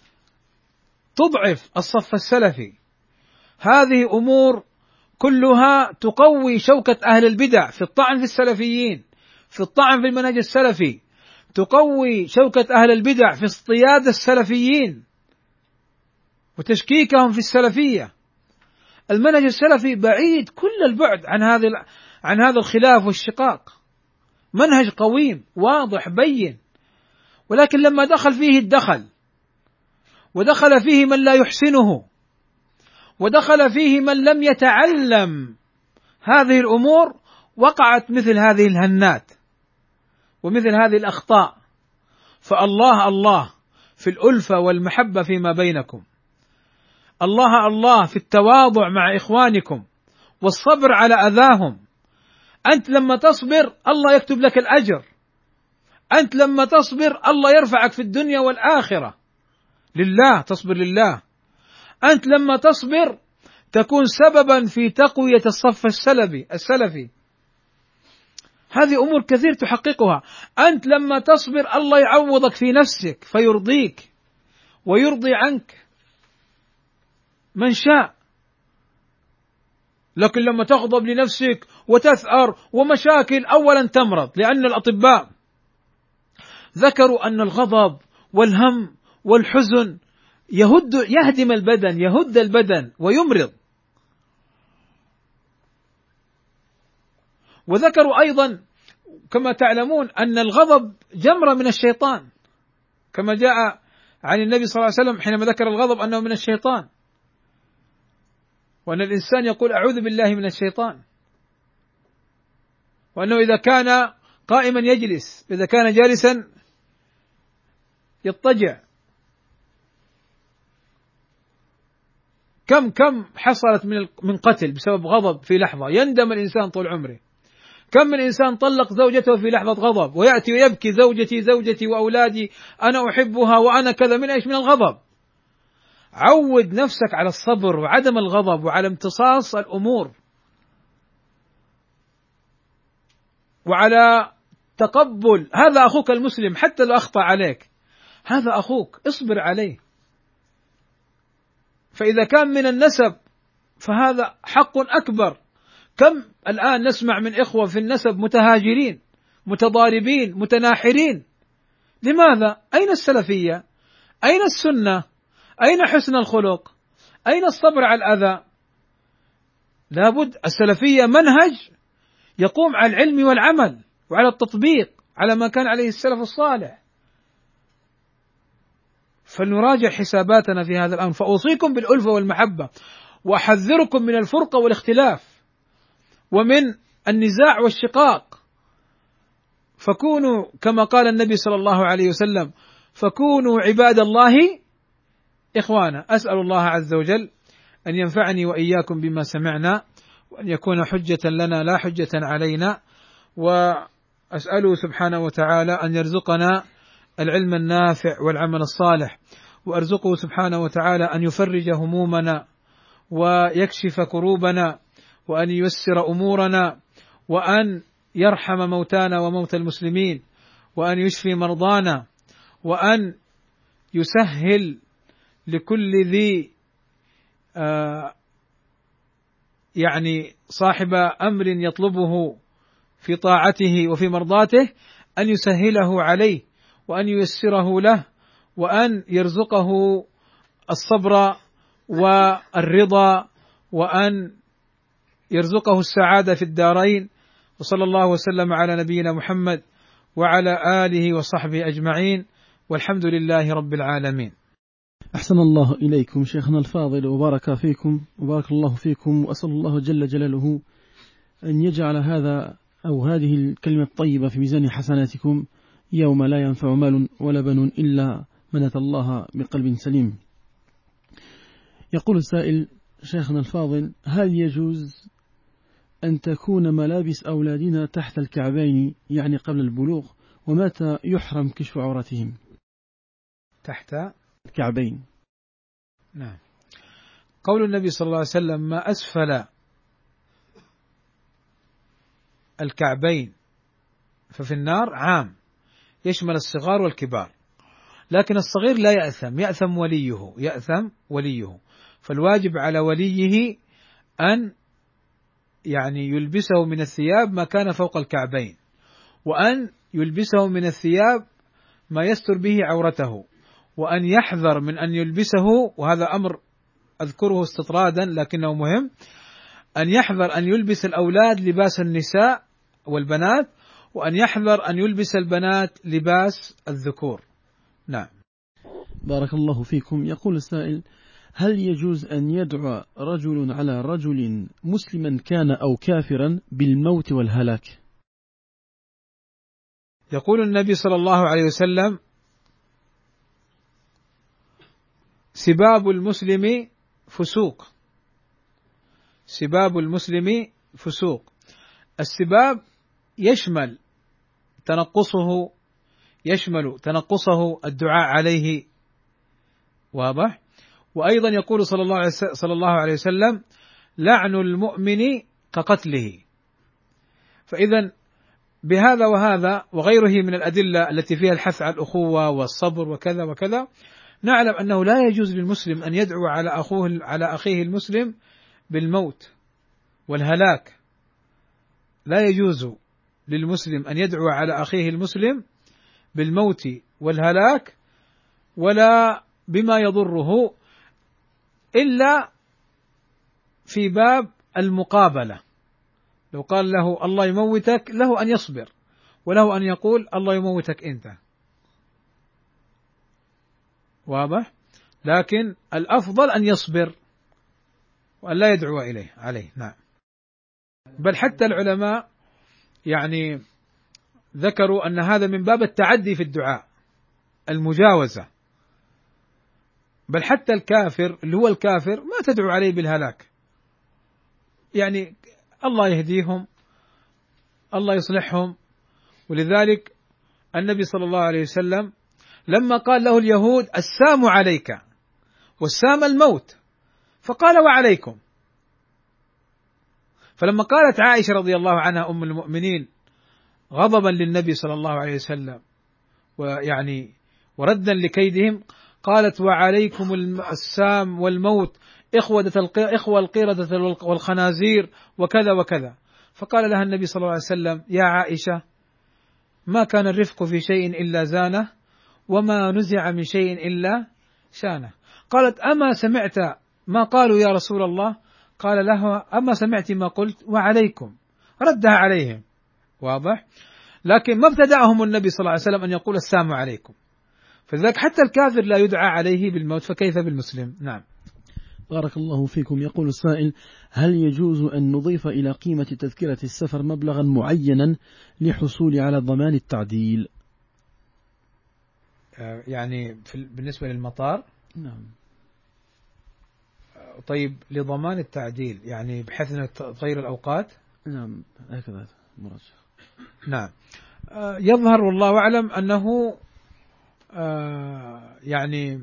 [SPEAKER 1] تضعف الصف السلفي، هذه أمور كلها تقوي شوكة أهل البدع في الطعن في السلفيين، في الطعن في المنهج السلفي، تقوي شوكة أهل البدع في اصطياد السلفيين وتشكيكهم في السلفية. المنهج السلفي بعيد كل البعد عن هذا الخلاف والشقاق، منهج قويم واضح بين. ولكن لما دخل فيه ودخل فيه من لا يحسنه، ودخل فيه من لم يتعلم هذه الأمور، وقعت مثل هذه الهنات ومثل هذه الأخطاء. فالله الله في الألفة والمحبة فيما بينكم، الله الله في التواضع مع إخوانكم والصبر على أذاهم. أنت لما تصبر الله يكتب لك الأجر، أنت لما تصبر الله يرفعك في الدنيا والآخرة، لله، تصبر لله. أنت لما تصبر تكون سببا في تقوية الصف السلفي. هذه أمور كثير تحققها. أنت لما تصبر الله يعوضك في نفسك فيرضيك ويرضي عنك من شاء. لكن لما تغضب لنفسك وتثأر ومشاكل، أولا تمرض، لأن الأطباء ذكروا أن الغضب والهم والحزن يهدم البدن، يهد البدن ويمرض. وذكروا أيضا كما تعلمون أن الغضب جمرة من الشيطان، كما جاء عن النبي صلى الله عليه وسلم حينما ذكر الغضب أنه من الشيطان، وأن الإنسان يقول أعوذ بالله من الشيطان، وأنه إذا كان قائما يجلس، إذا كان جالسا يضطجع. كم حصلت من قتل بسبب غضب في لحظة يندم الإنسان طول عمره. كم من إنسان طلق زوجته في لحظة غضب ويأتي ويبكي زوجتي وأولادي أنا أحبها وأنا كذا، من إيش؟ من الغضب. عود نفسك على الصبر وعدم الغضب وعلى امتصاص الأمور وعلى تقبل هذا أخوك المسلم حتى لو أخطأ عليك، هذا أخوك اصبر عليه. فإذا كان من النسب فهذا حق أكبر. كم الآن نسمع من إخوة في النسب متهاجرين متضاربين متناحرين، لماذا؟ أين السلفية؟ أين السنة؟ أين حسن الخلق؟ أين الصبر على الأذى؟ لابد السلفية منهج يقوم على العلم والعمل وعلى التطبيق على ما كان عليه السلف الصالح. فلنراجع حساباتنا في هذا الأمر. فأوصيكم بالألفة والمحبة، وأحذركم من الفرقة والاختلاف ومن النزاع والشقاق. فكونوا كما قال النبي صلى الله عليه وسلم: فكونوا عباد الله إخوانا. أسأل الله عز وجل أن ينفعني وإياكم بما سمعنا، وأن يكون حجة لنا لا حجة علينا، وأسأله سبحانه وتعالى أن يرزقنا العلم النافع والعمل الصالح، وأرزقه سبحانه وتعالى أن يفرج همومنا ويكشف كروبنا وأن ييسر أمورنا، وأن يرحم موتانا وموتى المسلمين، وأن يشفي مرضانا، وأن يسهل لكل ذي يعني صاحب أمر يطلبه في طاعته وفي مرضاته أن يسهله عليه وأن ييسره له، وأن يرزقه الصبر والرضا، وأن يرزقه السعادة في الدارين. وصلى الله وسلم على نبينا محمد وعلى آله وصحبه أجمعين، والحمد لله رب العالمين.
[SPEAKER 2] أحسن الله إليكم شيخنا الفاضل، وبارك فيكم وبارك الله فيكم، وأسأل الله جل جلاله أن يجعل هذا أو هذه الكلمة الطيبة في ميزان حسناتكم يوم لا ينفع مال ولا بنون إلا من أتى الله بقلب سليم. يقول السائل: شيخنا الفاضل، هل يجوز أن تكون ملابس أولادنا تحت الكعبين يعني قبل البلوغ، ومتى يحرم كشف عورتهم؟
[SPEAKER 1] تحت
[SPEAKER 2] الكعبين.
[SPEAKER 1] نعم. قول النبي صلى الله عليه وسلم: ما أسفل الكعبين ففي النار، عام يشمل الصغار والكبار، لكن الصغير لا يأثم، يأثم وليه. فالواجب على وليه أن يعني يلبسه من الثياب ما كان فوق الكعبين، وأن يلبسه من الثياب ما يستر به عورته، وأن يحذر من أن يلبسه، وهذا أمر أذكره استطرادا لكنه مهم، أن يحذر أن يلبس الأولاد لباس النساء والبنات، وأن يحذر أن يلبس البنات لباس الذكور. نعم.
[SPEAKER 2] بارك الله فيكم. يقول السائل: هل يجوز أن يدعو رجل على رجل مسلما كان أو كافرا بالموت والهلاك؟
[SPEAKER 1] يقول النبي صلى الله عليه وسلم: سباب المسلم فسوق. سباب المسلم فسوق. السباب يشمل تنقصه الدعاء عليه، واضح. وأيضا يقول صلى الله عليه وسلم: لعن المؤمن كقتله. فإذا بهذا وهذا وغيره من الأدلة التي فيها الحث على الأخوة والصبر وكذا وكذا، نعلم أنه لا يجوز للمسلم أن يدعو على أخيه المسلم بالموت والهلاك. لا يجوز للمسلم أن يدعو على أخيه المسلم بالموت والهلاك ولا بما يضره، إلا في باب المقابلة. لو قال له الله يموتك، له أن يصبر، وله أن يقول الله يموتك أنت، واضح. لكن الأفضل أن يصبر وأن لا يدعو عليه. نعم. بل حتى العلماء يعني ذكروا أن هذا من باب التعدي في الدعاء، المجاوزة. بل حتى الكافر اللي هو الكافر ما تدعو عليه بالهلاك، يعني الله يهديهم، الله يصلحهم. ولذلك النبي صلى الله عليه وسلم لما قال له اليهود: السام عليك، والسام الموت، فقال: وعليكم. فلما قالت عائشة رضي الله عنها أم المؤمنين غضبا للنبي صلى الله عليه وسلم ويعني وردا لكيدهم، قالت: وعليكم السام والموت، إخوة القردة والخنازير وكذا وكذا. فقال لها النبي صلى الله عليه وسلم: يا عائشة، ما كان الرفق في شيء إلا زانه، وما نزع من شيء إلا شانه. قالت: أما سمعت ما قالوا يا رسول الله؟ قال لها: أما سمعت ما قلت؟ وعليكم. ردها عليهم، واضح. لكن ما ابتدأهم النبي صلى الله عليه وسلم أن يقول السلام عليكم. فذلك حتى الكافر لا يدعى عليه بالموت، فكيف بالمسلم؟ نعم.
[SPEAKER 2] بارك الله فيكم. يقول السائل: هل يجوز أن نضيف إلى قيمة تذكرة السفر مبلغا معينا لحصول على ضمان التعديل؟
[SPEAKER 1] يعني بالنسبة للمطار؟
[SPEAKER 2] نعم.
[SPEAKER 1] طيب، لضمان التعديل يعني بحيث أن تغير الأوقات؟
[SPEAKER 2] نعم، هكذا مرجح.
[SPEAKER 1] نعم. يظهر والله أعلم أنه يعني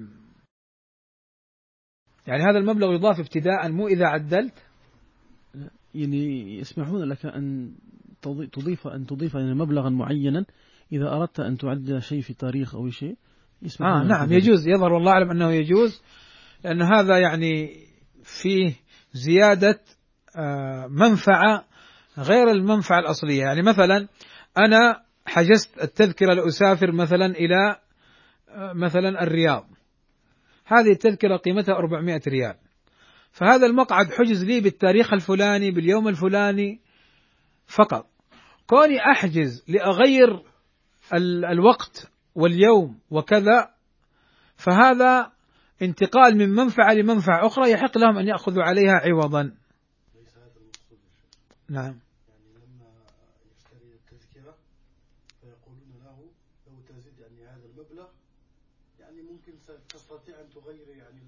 [SPEAKER 1] هذا المبلغ يضاف ابتداء، مو إذا عدلت.
[SPEAKER 2] يعني يسمحون لك أن تضيف يعني مبلغا معينا إذا أردت أن تعدل شيء في تاريخ أو شيء.
[SPEAKER 1] نعم، يجوز. يظهر والله أعلم أنه يجوز، لأن هذا يعني فيه زيادة منفعة غير المنفعة الأصلية. يعني مثلا أنا حجزت التذكرة لأسافر مثلا إلى مثلا الرياض، هذه التذكرة قيمتها 400 ريال، فهذا المقعد حجز لي بالتاريخ الفلاني باليوم الفلاني فقط. كوني أحجز لأغير الوقت واليوم وكذا، فهذا انتقال من منفعة لمنفعة أخرى يحق لهم أن يأخذوا عليها عوضا.
[SPEAKER 3] ليس هذا المقصود يا شيخ.
[SPEAKER 1] نعم.
[SPEAKER 3] يعني لما يشتري التذكرة فيقولون له لو تزيد يعني هذا المبلغ يعني ممكن تستطيع أن تغير يعني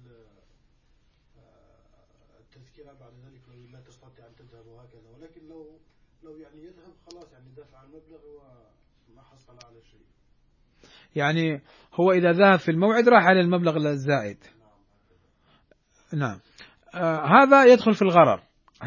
[SPEAKER 3] التذكرة بعد ذلك، لو لا تستطيع أن تذهب وهكذا. ولكن لو يعني يذهب خلاص، يعني دفع المبلغ وما حصل على شيء.
[SPEAKER 1] يعني هو إذا ذهب في الموعد راح على المبلغ الزائد. نعم. هذا يدخل في الغرر،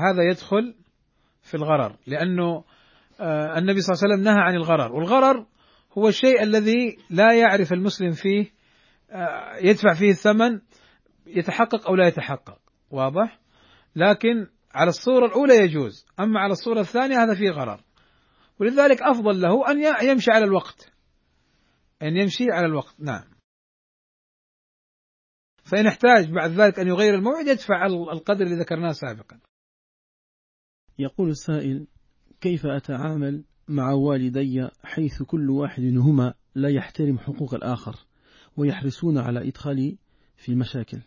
[SPEAKER 1] لأنه النبي صلى الله عليه وسلم نهى عن الغرر، والغرر هو الشيء الذي لا يعرف المسلم فيه يدفع فيه الثمن يتحقق أو لا يتحقق، واضح. لكن على الصورة الأولى يجوز، أما على الصورة الثانية هذا فيه غرر، ولذلك أفضل له أن يمشي على الوقت. نعم. فإن احتاج بعد ذلك أن يغير الموعد يدفع القدر اللي ذكرناه سابقا.
[SPEAKER 2] يقول السائل: كيف أتعامل مع والدي حيث كل واحد منهما لا يحترم حقوق الآخر ويحرصون على إدخالي في المشاكل؟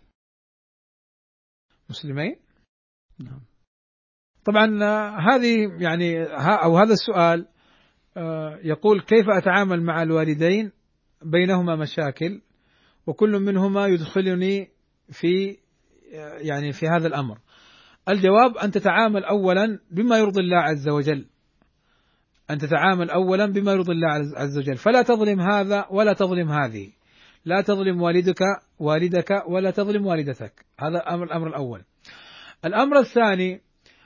[SPEAKER 1] مسلمين؟
[SPEAKER 2] نعم.
[SPEAKER 1] طبعا هذه يعني أو هذا السؤال يقول: كيف أتعامل مع الوالدين بينهما مشاكل وكل منهما يدخلني في يعني في هذا الأمر؟ الجواب: أن تتعامل أولا بما يرضي الله عز وجل، أن تتعامل أولا بما يرضي الله عز وجل، فلا تظلم هذا ولا تظلم هذه، لا تظلم والدك ولا تظلم والدتك. هذا الأمر الأول. الأمر الثاني: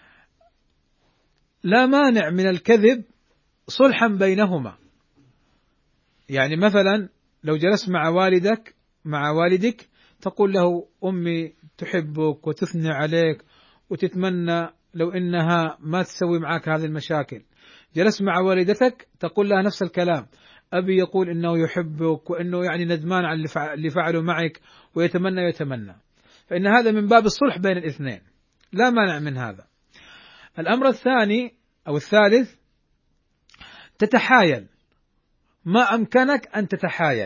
[SPEAKER 1] لا مانع من الكذب صلحا بينهما. يعني مثلا لو جلست مع والدك تقول له: أمي تحبك وتثني عليك وتتمنى لو إنها ما تسوي معك هذه المشاكل. جلست مع والدتك تقول لها نفس الكلام: أبي يقول إنه يحبك وإنه يعني ندمان على اللي فعله معك ويتمنى. فإن هذا من باب الصلح بين الاثنين، لا مانع من هذا. الأمر الثاني أو الثالث: تتحايل، ما أمكنك أن تتحايل.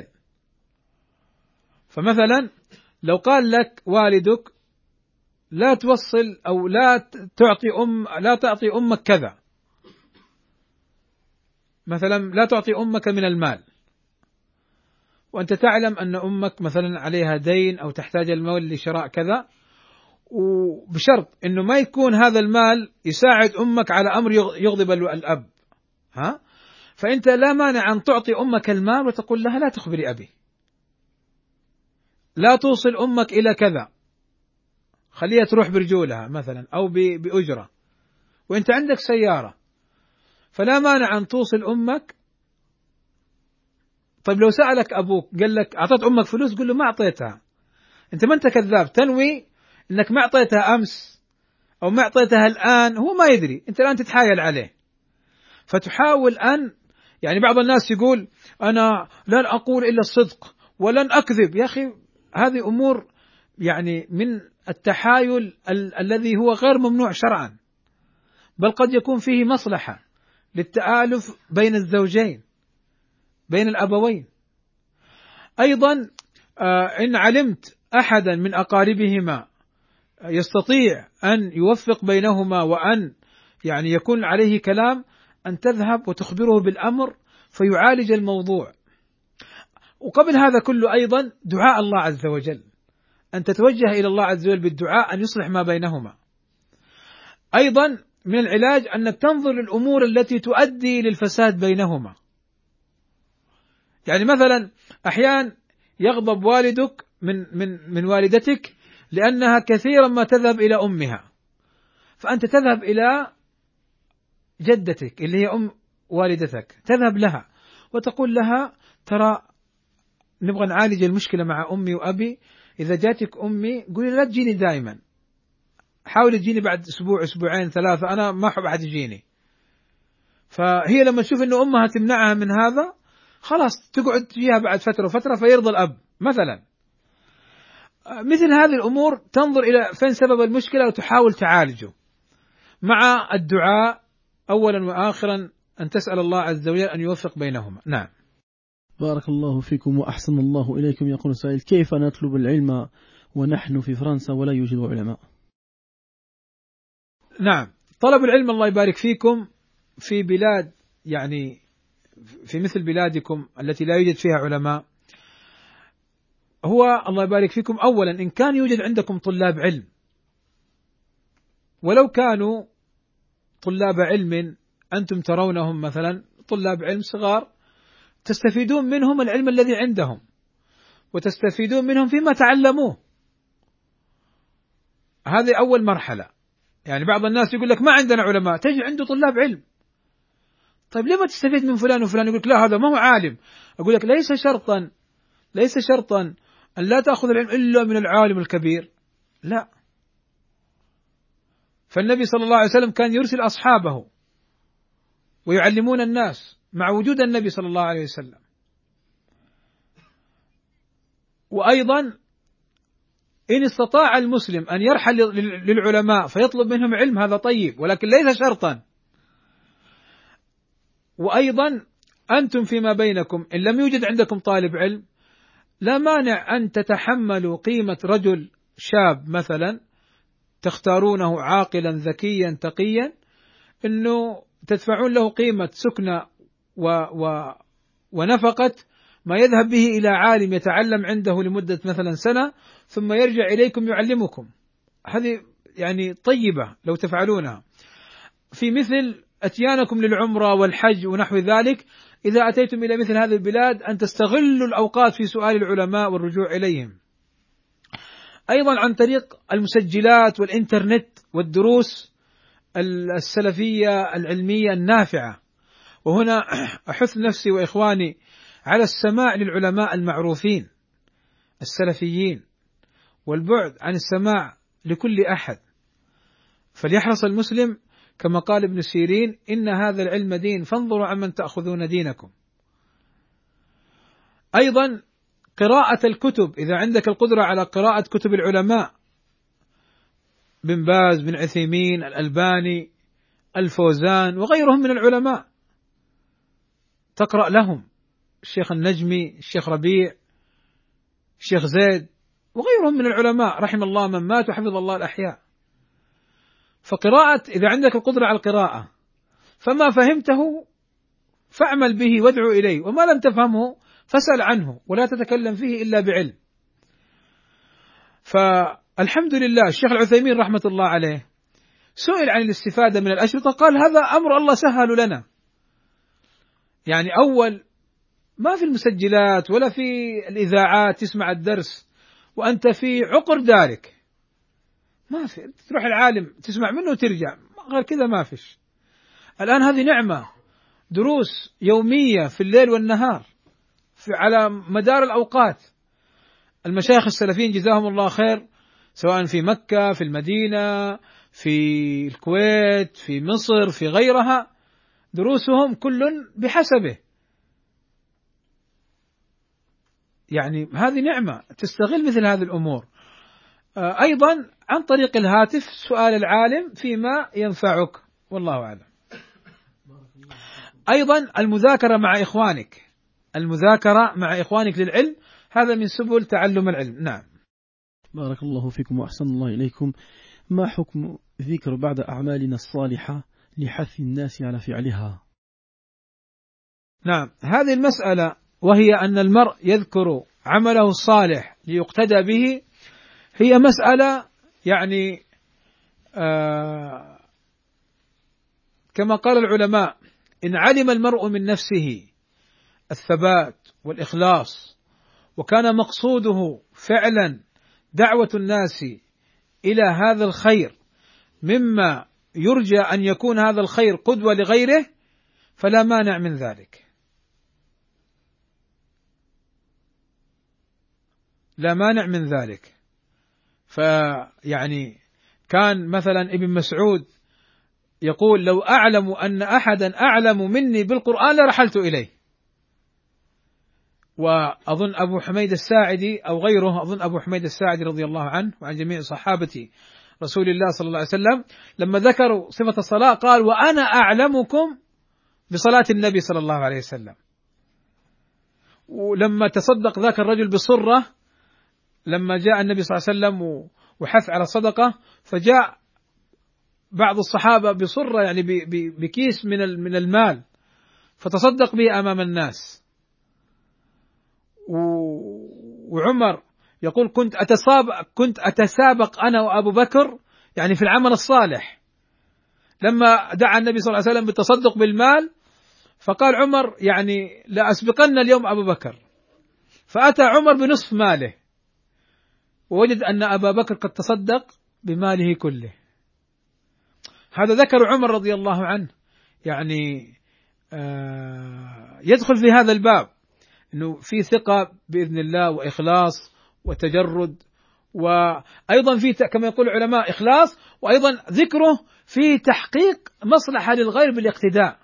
[SPEAKER 1] فمثلا لو قال لك والدك: لا توصل أو لا تعطي أمك كذا، مثلا لا تعطي أمك من المال، وأنت تعلم أن أمك مثلا عليها دين أو تحتاج المال لشراء كذا، وبشرط أنه ما يكون هذا المال يساعد أمك على أمر يغضب الأب، فأنت لا مانع أن تعطي أمك المال وتقول لها: لا تخبري أبي، لا توصل أمك إلى كذا، خليها تروح برجولها مثلا أو بأجرة، وأنت عندك سيارة، فلا مانع أن توصل أمك. طيب لو سألك أبوك قال لك: أعطيت أمك فلوس؟ قل له: ما أعطيتها. أنت ما أنت كذاب، تنوي أنك ما أعطيتها أمس أو ما أعطيتها الآن، هو ما يدري، أنت الآن تتحايل عليه. فتحاول أن يعني بعض الناس يقول: أنا لن أقول إلا الصدق ولن أكذب. يا أخي هذه أمور يعني من التحايل الذي هو غير ممنوع شرعا، بل قد يكون فيه مصلحة للتآلف بين الزوجين بين الأبوين. أيضا إن علمت أحدا من أقاربهما يستطيع أن يوفق بينهما وأن يعني يكون عليه كلام، أن تذهب وتخبره بالأمر فيعالج الموضوع. وقبل هذا كله أيضا دعاء الله عز وجل، أن تتوجه إلى الله عز وجل بالدعاء أن يصلح ما بينهما. أيضا من العلاج أنك تنظر للأمور التي تؤدي للفساد بينهما. يعني مثلا أحيانا يغضب والدك من والدتك لأنها كثيرا ما تذهب إلى أمها، فأنت تذهب إلى جدتك اللي هي أم والدتك، تذهب لها وتقول لها: ترى نبغى نعالج المشكلة مع أمي وأبي، إذا جاتك أمي قولي لا تجيني دائما، حاولي تجيني بعد أسبوع أسبوعين ثلاثة، أنا ما أحب أحد يجيني. فهي لما تشوف إنه أمها تمنعها من هذا خلاص تقعد فيها بعد فترة وفترة فيرضى الأب مثلا. مثل هذه الأمور تنظر إلى فين سبب المشكلة وتحاول تعالجه مع الدعاء أولا وآخرا، أن تسأل الله عز وجل أن يوفق بينهما. نعم.
[SPEAKER 2] بارك الله فيكم وأحسن الله إليكم. يقول السائل: كيف نطلب العلم ونحن في فرنسا ولا يوجد علماء؟
[SPEAKER 1] نعم، طلب العلم الله يبارك فيكم في بلاد يعني في مثل بلادكم التي لا يوجد فيها علماء، هو الله يبارك فيكم أولا إن كان يوجد عندكم طلاب علم، ولو كانوا طلاب علم أنتم ترونهم مثلا طلاب علم صغار، تستفيدون منهم العلم الذي عندهم وتستفيدون منهم فيما تعلموه. هذه أول مرحلة. يعني بعض الناس يقول لك: ما عندنا علماء، تجي عنده طلاب علم، طيب ليه ما تستفيد من فلان وفلان؟ يقول لك: لا هذا ما هو عالم. أقول لك: ليس شرطا أن لا تأخذ العلم إلا من العالم الكبير، لا. فالنبي صلى الله عليه وسلم كان يرسل أصحابه ويعلمون الناس مع وجود النبي صلى الله عليه وسلم. وأيضا إن استطاع المسلم أن يرحل للعلماء فيطلب منهم علم هذا طيب، ولكن ليس شرطا. وأيضا أنتم فيما بينكم إن لم يوجد عندكم طالب علم لا مانع أن تتحملوا قيمة رجل شاب مثلا تختارونه عاقلا ذكيا تقيا، أنه تدفعون له قيمة سكنة ونفقة ما يذهب به إلى عالم يتعلم عنده لمدة مثلا سنة ثم يرجع إليكم يعلمكم. هذه يعني طيبة لو تفعلونها. في مثل أتيانكم للعمرة والحج ونحو ذلك، إذا أتيتم إلى مثل هذه البلاد أن تستغلوا الأوقات في سؤال العلماء والرجوع إليهم. أيضا عن طريق المسجلات والإنترنت والدروس السلفية العلمية النافعة. وهنا أحث نفسي وإخواني على السماع للعلماء المعروفين السلفيين، والبعد عن السماع لكل أحد. فليحرص المسلم كما قال ابن سيرين: إن هذا العلم دين فانظروا عمن تأخذون دينكم. أيضا قراءة الكتب، إذا عندك القدرة على قراءة كتب العلماء، بن باز، بن عثيمين، الألباني، الفوزان وغيرهم من العلماء، تقرأ لهم، الشيخ النجمي، الشيخ ربيع، الشيخ زيد وغيرهم من العلماء رحم الله من مات وحفظ الله الأحياء. فقراءة، إذا عندك القدرة على القراءة فما فهمته فاعمل به وادعو إليه، وما لم تفهمه فاسأل عنه ولا تتكلم فيه إلا بعلم. فالحمد لله الشيخ العثيمين رحمة الله عليه سئل عن الاستفادة من الأشرطة، قال: هذا أمر الله سهل لنا. يعني أول ما في المسجلات ولا في الإذاعات تسمع الدرس وأنت في عقر دارك، ما في، تروح العالم تسمع منه وترجع، غير كذا ما فيش. الآن هذه نعمة، دروس يومية في الليل والنهار على مدار الأوقات. المشايخ السلفيين جزاهم الله خير، سواء في مكة، في المدينة، في الكويت، في مصر، في غيرها، دروسهم كل بحسبه. يعني هذه نعمة، تستغل مثل هذه الأمور. أيضا عن طريق الهاتف سؤال العالم فيما ينفعك، والله أعلم. أيضا المذاكرة مع إخوانك، المذاكرة مع إخوانك للعلم، هذا من سبل تعلم العلم. نعم.
[SPEAKER 2] بارك الله فيكم وأحسن الله إليكم. ما حكم ذكر بعد أعمالنا الصالحة لحث الناس على فعلها؟
[SPEAKER 1] نعم، هذه المسألة، وهي أن المرء يذكر عمله الصالح ليقتدى به، هي مسألة يعني كما قال العلماء: إن علم المرء من نفسه الثبات والإخلاص وكان مقصوده فعلا دعوة الناس إلى هذا الخير مما يرجى أن يكون هذا الخير قدوة لغيره، فلا مانع من ذلك، لا مانع من ذلك. فيعني كان مثلا ابن مسعود يقول: لو أعلم أن أحدا أعلم مني بالقرآن لرحلت إليه. وأظن أبو حميد الساعدي أو غيره، أظن أبو حميد الساعدي رضي الله عنه وعن جميع صحابة رسول الله صلى الله عليه وسلم، لما ذكروا صفة الصلاة قال: وأنا أعلمكم بصلاة النبي صلى الله عليه وسلم. ولما تصدق ذاك الرجل بصرة، لما جاء النبي صلى الله عليه وسلم وحث على الصدقة، فجاء بعض الصحابة بصرة يعني بكيس من المال فتصدق به أمام الناس. وعمر يقول: كنت أتسابق أنا وأبو بكر يعني في العمل الصالح. لما دعا النبي صلى الله عليه وسلم بالتصدق بالمال فقال عمر: يعني لا أسبقن اليوم أبو بكر. فأتى عمر بنصف ماله ووجد أن أبا بكر قد تصدق بماله كله. هذا ذكر عمر رضي الله عنه، يعني يدخل في هذا الباب أنه في ثقة بإذن الله وإخلاص وتجرد، وأيضا في كما يقول العلماء إخلاص، وأيضا ذكره في تحقيق مصلحة للغير بالاقتداء.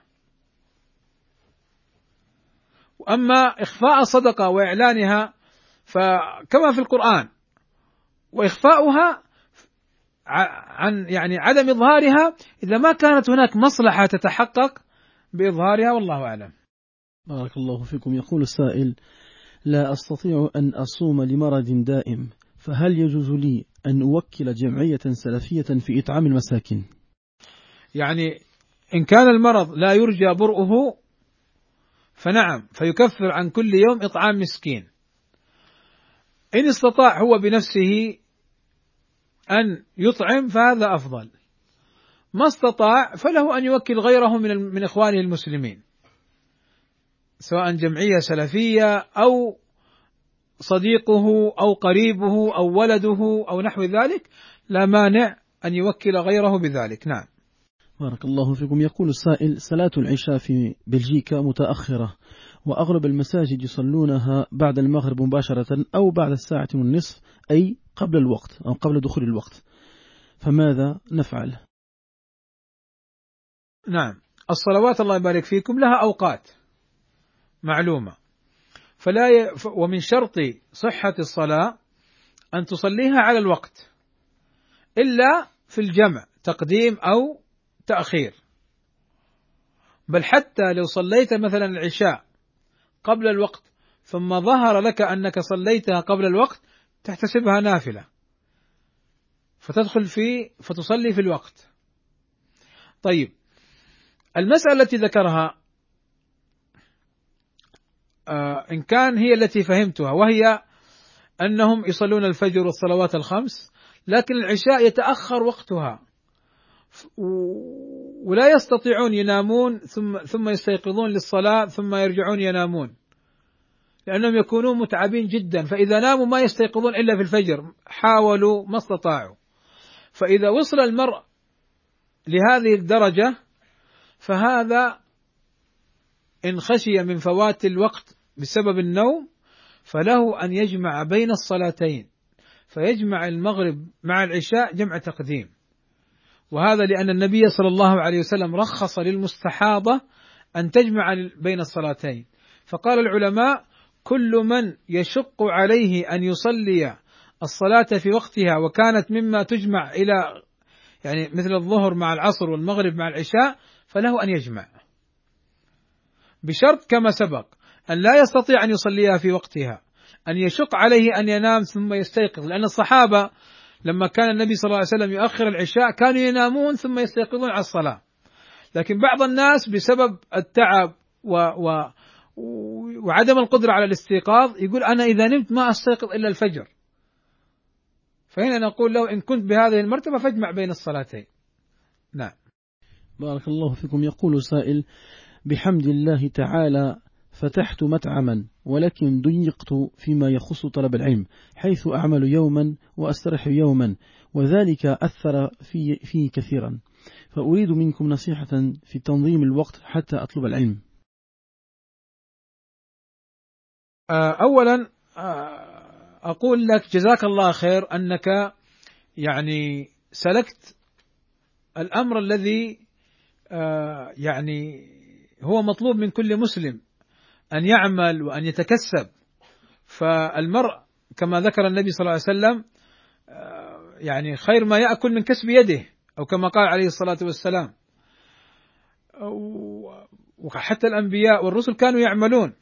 [SPEAKER 1] وأما إخفاء الصدقة وإعلانها فكما في القرآن: وإخفاؤها عن يعني عدم إظهارها إذا ما كانت هناك مصلحة تتحقق بإظهارها، والله أعلم.
[SPEAKER 2] بارك الله فيكم. يقول السائل: لا أستطيع أن أصوم لمرض دائم، فهل يجوز لي أن أوكل جمعية سلفية في إطعام المساكين؟
[SPEAKER 1] يعني إن كان المرض لا يرجى برؤه فنعم، فيكفر عن كل يوم إطعام مسكين. إن استطاع هو بنفسه أن يطعم فهذا أفضل، ما استطاع فله أن يوكل غيره من إخوانه المسلمين، سواء جمعية سلفية أو صديقه أو قريبه أو ولده أو نحو ذلك، لا مانع أن يوكل غيره بذلك. نعم.
[SPEAKER 2] بارك الله فيكم. يقول السائل: صلاة العشاء في بلجيكا متأخرة، وأغلب المساجد يصلونها بعد المغرب مباشرة أو بعد 1:30، أي قبل الوقت أو قبل دخول الوقت، فماذا نفعل؟
[SPEAKER 1] نعم، الصلوات الله يبارك فيكم لها أوقات معلومة، ومن شرط صحة الصلاة أن تصليها على الوقت، إلا في الجمع تقديم أو تأخير. بل حتى لو صليت مثلا العشاء قبل الوقت ثم ظهر لك أنك صليتها قبل الوقت تحتسبها نافلة، فتصلي في الوقت. طيب، المسألة التي ذكرها إن كان هي التي فهمتها، وهي أنهم يصلون الفجر والصلوات الخمس، لكن العشاء يتأخر وقتها ولا يستطيعون ينامون ثم يستيقظون للصلاة ثم يرجعون ينامون، لأنهم يكونون متعبين جدا، فإذا ناموا ما يستيقظون إلا في الفجر، حاولوا ما استطاعوا. فإذا وصل المرء لهذه الدرجة فهذا إن خشي من فوات الوقت بسبب النوم فله أن يجمع بين الصلاتين، فيجمع المغرب مع العشاء جمع تقديم، وهذا لأن النبي صلى الله عليه وسلم رخص للمستحاضة أن تجمع بين الصلاتين، فقال العلماء: كل من يشق عليه أن يصلي الصلاة في وقتها وكانت مما تجمع إلى يعني مثل الظهر مع العصر والمغرب مع العشاء فله أن يجمع، بشرط كما سبق أن لا يستطيع أن يصليها في وقتها، أن يشق عليه أن ينام ثم يستيقظ، لأن الصحابة لما كان النبي صلى الله عليه وسلم يؤخر العشاء كانوا ينامون ثم يستيقظون على الصلاة، لكن بعض الناس بسبب التعب وعدم القدرة على الاستيقاظ يقول: أنا إذا نمت ما أستيقظ إلا الفجر. فهنا نقول له: إن كنت بهذه المرتبة فاجمع بين الصلاتين. نعم.
[SPEAKER 2] بارك الله فيكم. يقول سائل: بحمد الله تعالى فتحت مطعما، ولكن ضيقت فيما يخص طلب العلم، حيث أعمل يوما وأسترح يوما، وذلك أثر في كثيرا، فأريد منكم نصيحة في تنظيم الوقت حتى أطلب العلم.
[SPEAKER 1] أولا أقول لك جزاك الله خير أنك يعني سلكت الأمر الذي يعني هو مطلوب من كل مسلم أن يعمل وأن يتكسب. فالمرء كما ذكر النبي صلى الله عليه وسلم يعني خير ما يأكل من كسب يده، أو كما قال عليه الصلاة والسلام. وحتى الأنبياء والرسل كانوا يعملون،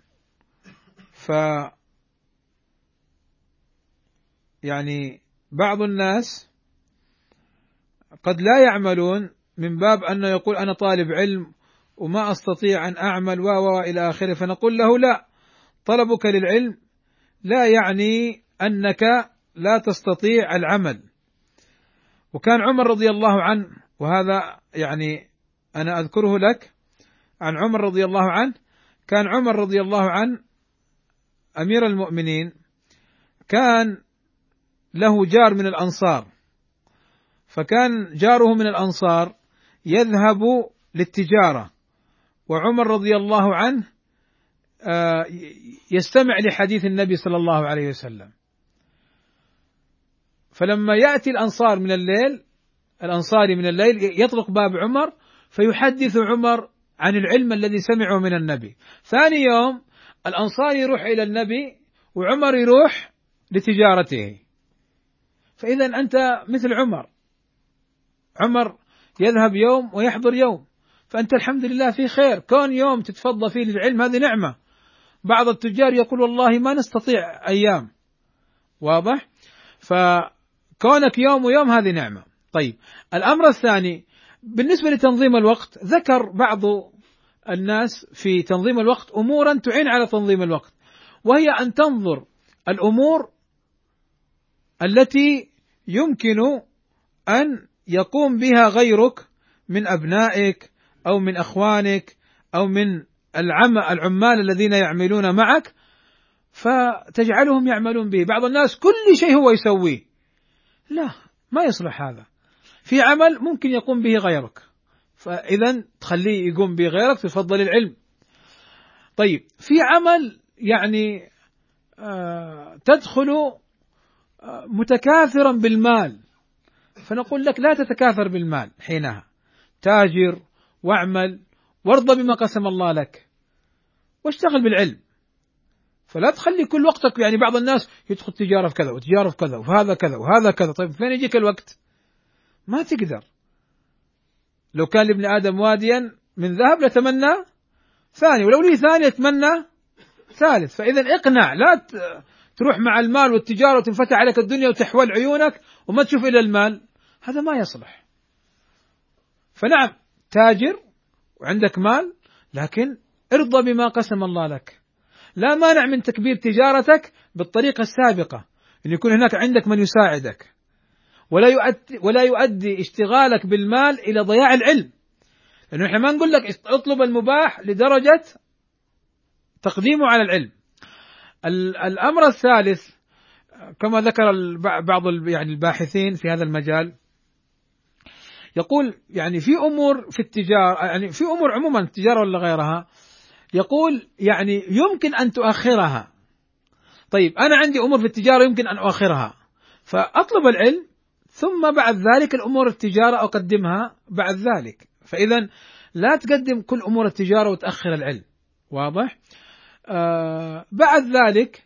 [SPEAKER 1] يعني بعض الناس قد لا يعملون من باب أنه يقول أنا طالب علم وما أستطيع أن أعمل إلى آخره، فنقول له: لا، طلبك للعلم لا يعني أنك لا تستطيع العمل. وكان عمر رضي الله عنه، وهذا يعني أنا أذكره لك عن عمر رضي الله عنه، كان عمر رضي الله عنه أمير المؤمنين، كان له جار من الأنصار، فكان جاره من الأنصار يذهب للتجارة، وعمر رضي الله عنه يستمع لحديث النبي صلى الله عليه وسلم. فلما يأتي الأنصاري من الليل يطرق باب عمر فيحدث عمر عن العلم الذي سمعه من النبي. ثاني يوم الأنصاري يروح إلى النبي وعمر يروح لتجارته، فإذا أنت مثل عمر يذهب يوم ويحضر يوم، فأنت الحمد لله في خير، كون يوم تتفضى فيه للعلم هذه نعمة. بعض التجار يقول والله ما نستطيع أيام، واضح؟ فكونك يوم ويوم هذه نعمة. طيب، الأمر الثاني بالنسبة لتنظيم الوقت، ذكر بعض الناس في تنظيم الوقت أمورا تعين على تنظيم الوقت، وهي أن تنظر الأمور التي يمكن أن يقوم بها غيرك من أبنائك أو من أخوانك أو من العمال الذين يعملون معك، فتجعلهم يعملون به. بعض الناس كل شيء هو يسويه، لا، ما يصلح هذا. في عمل ممكن يقوم به غيرك، فإذا تخليه يقوم به غيرك، تفضل العلم. طيب، في عمل يعني تدخل متكاثرا بالمال، فنقول لك لا تتكاثر بالمال، حينها تاجر واعمل وارضى بما قسم الله لك واشتغل بالعلم. فلا تخلي كل وقتك، يعني بعض الناس يدخل تجارة في كذا وتجارة في كذا وهذا كذا وهذا كذا، طيب فين يجيك الوقت؟ ما تقدر. لو كان لابن آدم واديا من ذهب لتمنى ثاني، ولو لي ثاني يتمنى ثالث. فإذا اقنع، لا تروح مع المال والتجارة وتنفتح عليك الدنيا وتحول عيونك وما تشوف إلى المال، هذا ما يصلح. فنعم تاجر وعندك مال، لكن ارضى بما قسم الله لك. لا مانع من تكبير تجارتك بالطريقة السابقة، أن يكون هناك عندك من يساعدك، ولا يؤدي اشتغالك بالمال إلى ضياع العلم، لأنه إحنا ما نقول لك اطلب المباح لدرجة تقديمه على العلم. الأمر الثالث كما ذكر بعض يعني الباحثين في هذا المجال، يقول يعني في أمور في التجارة، يعني في أمور عموما التجارة ولا غيرها، يقول يعني يمكن أن تؤخرها. طيب أنا عندي أمور في التجارة يمكن أن أؤخرها، فأطلب العلم ثم بعد ذلك الأمور التجارة أقدمها بعد ذلك. فإذا لا تقدم كل أمور التجارة وتأخر العلم، واضح؟ بعد ذلك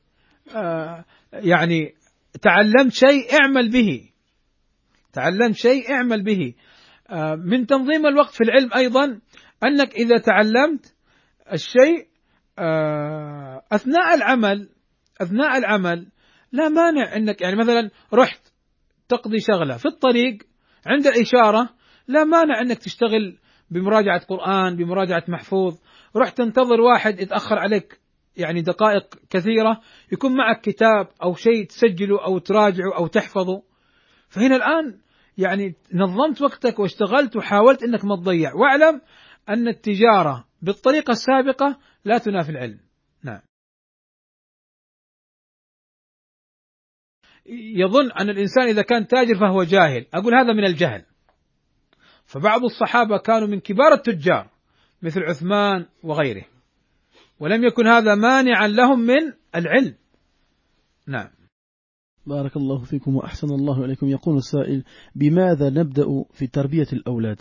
[SPEAKER 1] يعني تعلمت شيء اعمل به، تعلمت شيء اعمل به. من تنظيم الوقت في العلم أيضا أنك إذا تعلمت الشيء أثناء العمل لا مانع أنك يعني مثلا رحت تقضي شغلة في الطريق عند الإشارة، لا مانع أنك تشتغل بمراجعة قرآن، بمراجعة محفوظ. رحت تنتظر واحد يتأخر عليك يعني دقائق كثيرة، يكون معك كتاب أو شيء تسجله أو تراجعه أو تحفظه. فهنا الآن يعني نظمت وقتك واشتغلت وحاولت أنك ما تضيع. واعلم أن التجارة بالطريقة السابقة لا تنافي العلم. نعم. يظن أن الإنسان إذا كان تاجر فهو جاهل، أقول هذا من الجهل. فبعض الصحابة كانوا من كبار التجار مثل عثمان وغيره، ولم يكن هذا مانعا لهم من العلم. نعم.
[SPEAKER 2] بارك الله فيكم وأحسن الله إليكم. يقول السائل: بماذا نبدأ في تربية الأولاد؟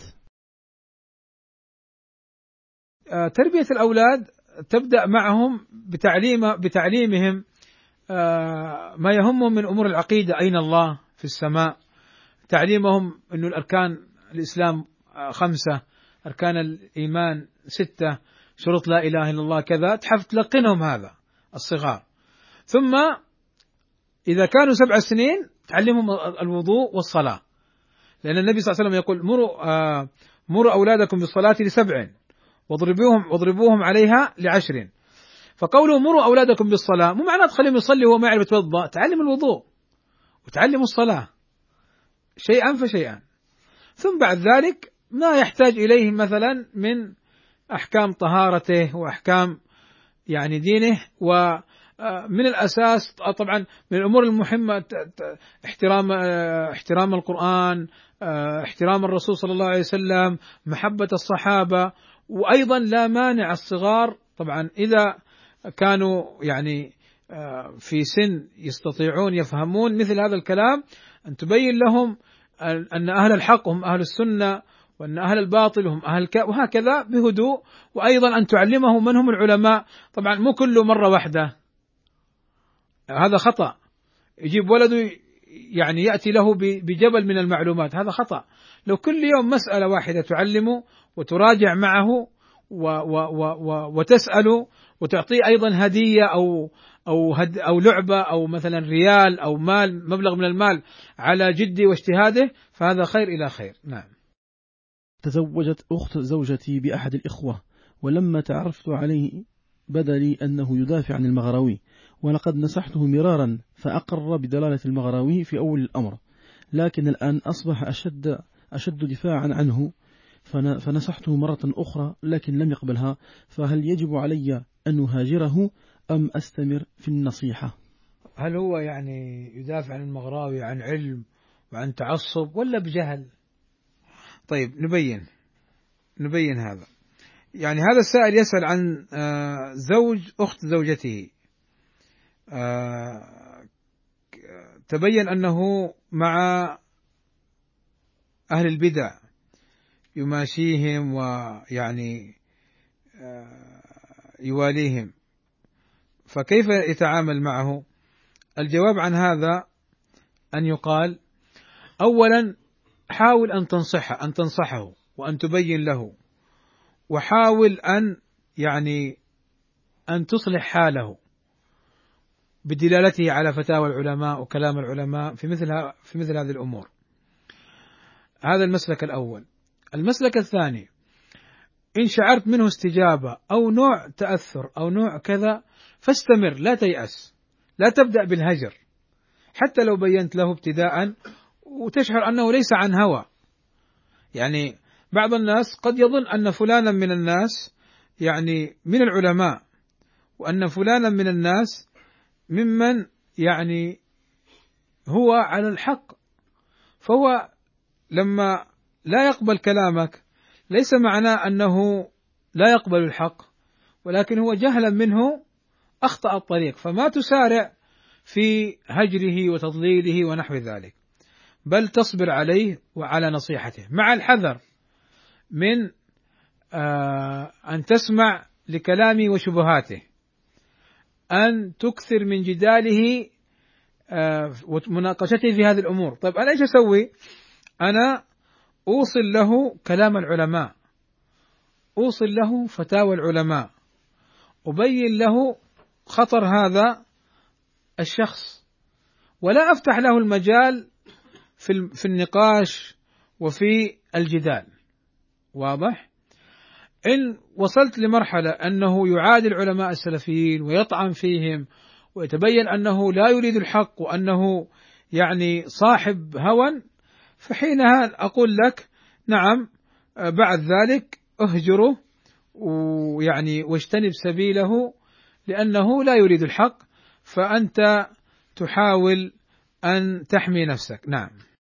[SPEAKER 1] تربية الأولاد تبدأ معهم بتعليمهم ما يهمهم من أمور العقيدة، أين الله في السماء، تعليمهم أن الأركان الإسلام 5، أركان الإيمان 6، شروط لا إله إلا الله كذا، تحف تلقنهم هذا الصغار. ثم إذا كانوا 7 سنين تعلمهم الوضوء والصلاة، لأن النبي صلى الله عليه وسلم يقول مروا أولادكم بالصلاة ل7 واضربوهم عليها ل10. فقوله مروا أولادكم بالصلاة مو معناه تخليهم يصلي وهو ما يعرف يتوضأ، تعلم الوضوء وتعلم الصلاة شيئا فشيئا. ثم بعد ذلك ما يحتاج إليه مثلا من أحكام طهارته وأحكام يعني دينه، ومن الأساس طبعا من الأمور المهمة احترام القرآن، احترام الرسول صلى الله عليه وسلم، محبة الصحابة. وأيضا لا مانع الصغار طبعا إذا كانوا يعني في سن يستطيعون يفهمون مثل هذا الكلام، أن تبين لهم أن أهل الحق هم أهل السنة، وأن أهل الباطل هم أهل وهكذا بهدوء. وأيضا أن تعلمهم من هم العلماء. طبعا مو كله مرة واحدة، هذا خطأ. يجيب ولده يعني يأتي له بجبل من المعلومات، هذا خطأ. لو كل يوم مسألة واحدة تعلمه وتراجع معه وتسأله وتعطيه أيضا هدية أو لعبة أو مثلا ريال أو مال، مبلغ من المال على جده واجتهاده، فهذا خير إلى خير. نعم.
[SPEAKER 2] تزوجت أخت زوجتي بأحد الإخوة، ولما تعرفت عليه بدا لي أنه يدافع عن المغراوي، ولقد نصحته مرارا فأقر بدلالة المغراوي في أول الأمر، لكن الآن أصبح أشد دفاعا عنه، فنصحته مرة أخرى لكن لم يقبلها، فهل يجب علي أن أهاجره أم أستمر في النصيحة؟
[SPEAKER 1] هل هو يعني يدافع عن المغراوي عن علم وعن تعصب ولا بجهل؟ طيب نبين هذا. يعني هذا السائل يسأل عن زوج أخت زوجته، تبين أنه مع أهل البدع يماشيهم ويعني يواليهم، فكيف يتعامل معه؟ الجواب عن هذا أن يقال: أولا حاول أن تنصحه وأن تبين له، وحاول أن تصلح حاله بدلالته على فتاوى العلماء وكلام العلماء في مثل هذه الأمور. هذا المسلك الأول. المسلك الثاني: إن شعرت منه استجابة أو نوع تأثر أو نوع كذا فاستمر، لا تيأس، لا تبدأ بالهجر حتى لو بينت له ابتداء وتشعر أنه ليس عن هوى. يعني بعض الناس قد يظن أن فلانا من الناس يعني من العلماء، وأن فلانا من الناس ممن يعني هو على الحق، فهو لما لا يقبل كلامك ليس معناه أنه لا يقبل الحق، ولكن هو جهلا منه أخطأ الطريق، فما تسارع في هجره وتضليله ونحو ذلك، بل تصبر عليه وعلى نصيحته، مع الحذر من أن تسمع لكلامه وشبهاته، أن تكثر من جداله ومناقشته في هذه الأمور. طيب أنا إيش أسوي؟ أنا أوصل له كلام العلماء، أوصل له فتاوى العلماء، أبين له خطر هذا الشخص، ولا أفتح له المجال في النقاش وفي الجدال. واضح؟ إن وصلت لمرحلة أنه يعادي العلماء السلفيين ويطعن فيهم ويتبين أنه لا يريد الحق وأنه يعني صاحب هوى، فحينها أقول لك نعم، بعد ذلك اهجره واجتنب سبيله، لأنه لا يريد الحق، فأنت تحاول أن تحمي نفسك. نعم.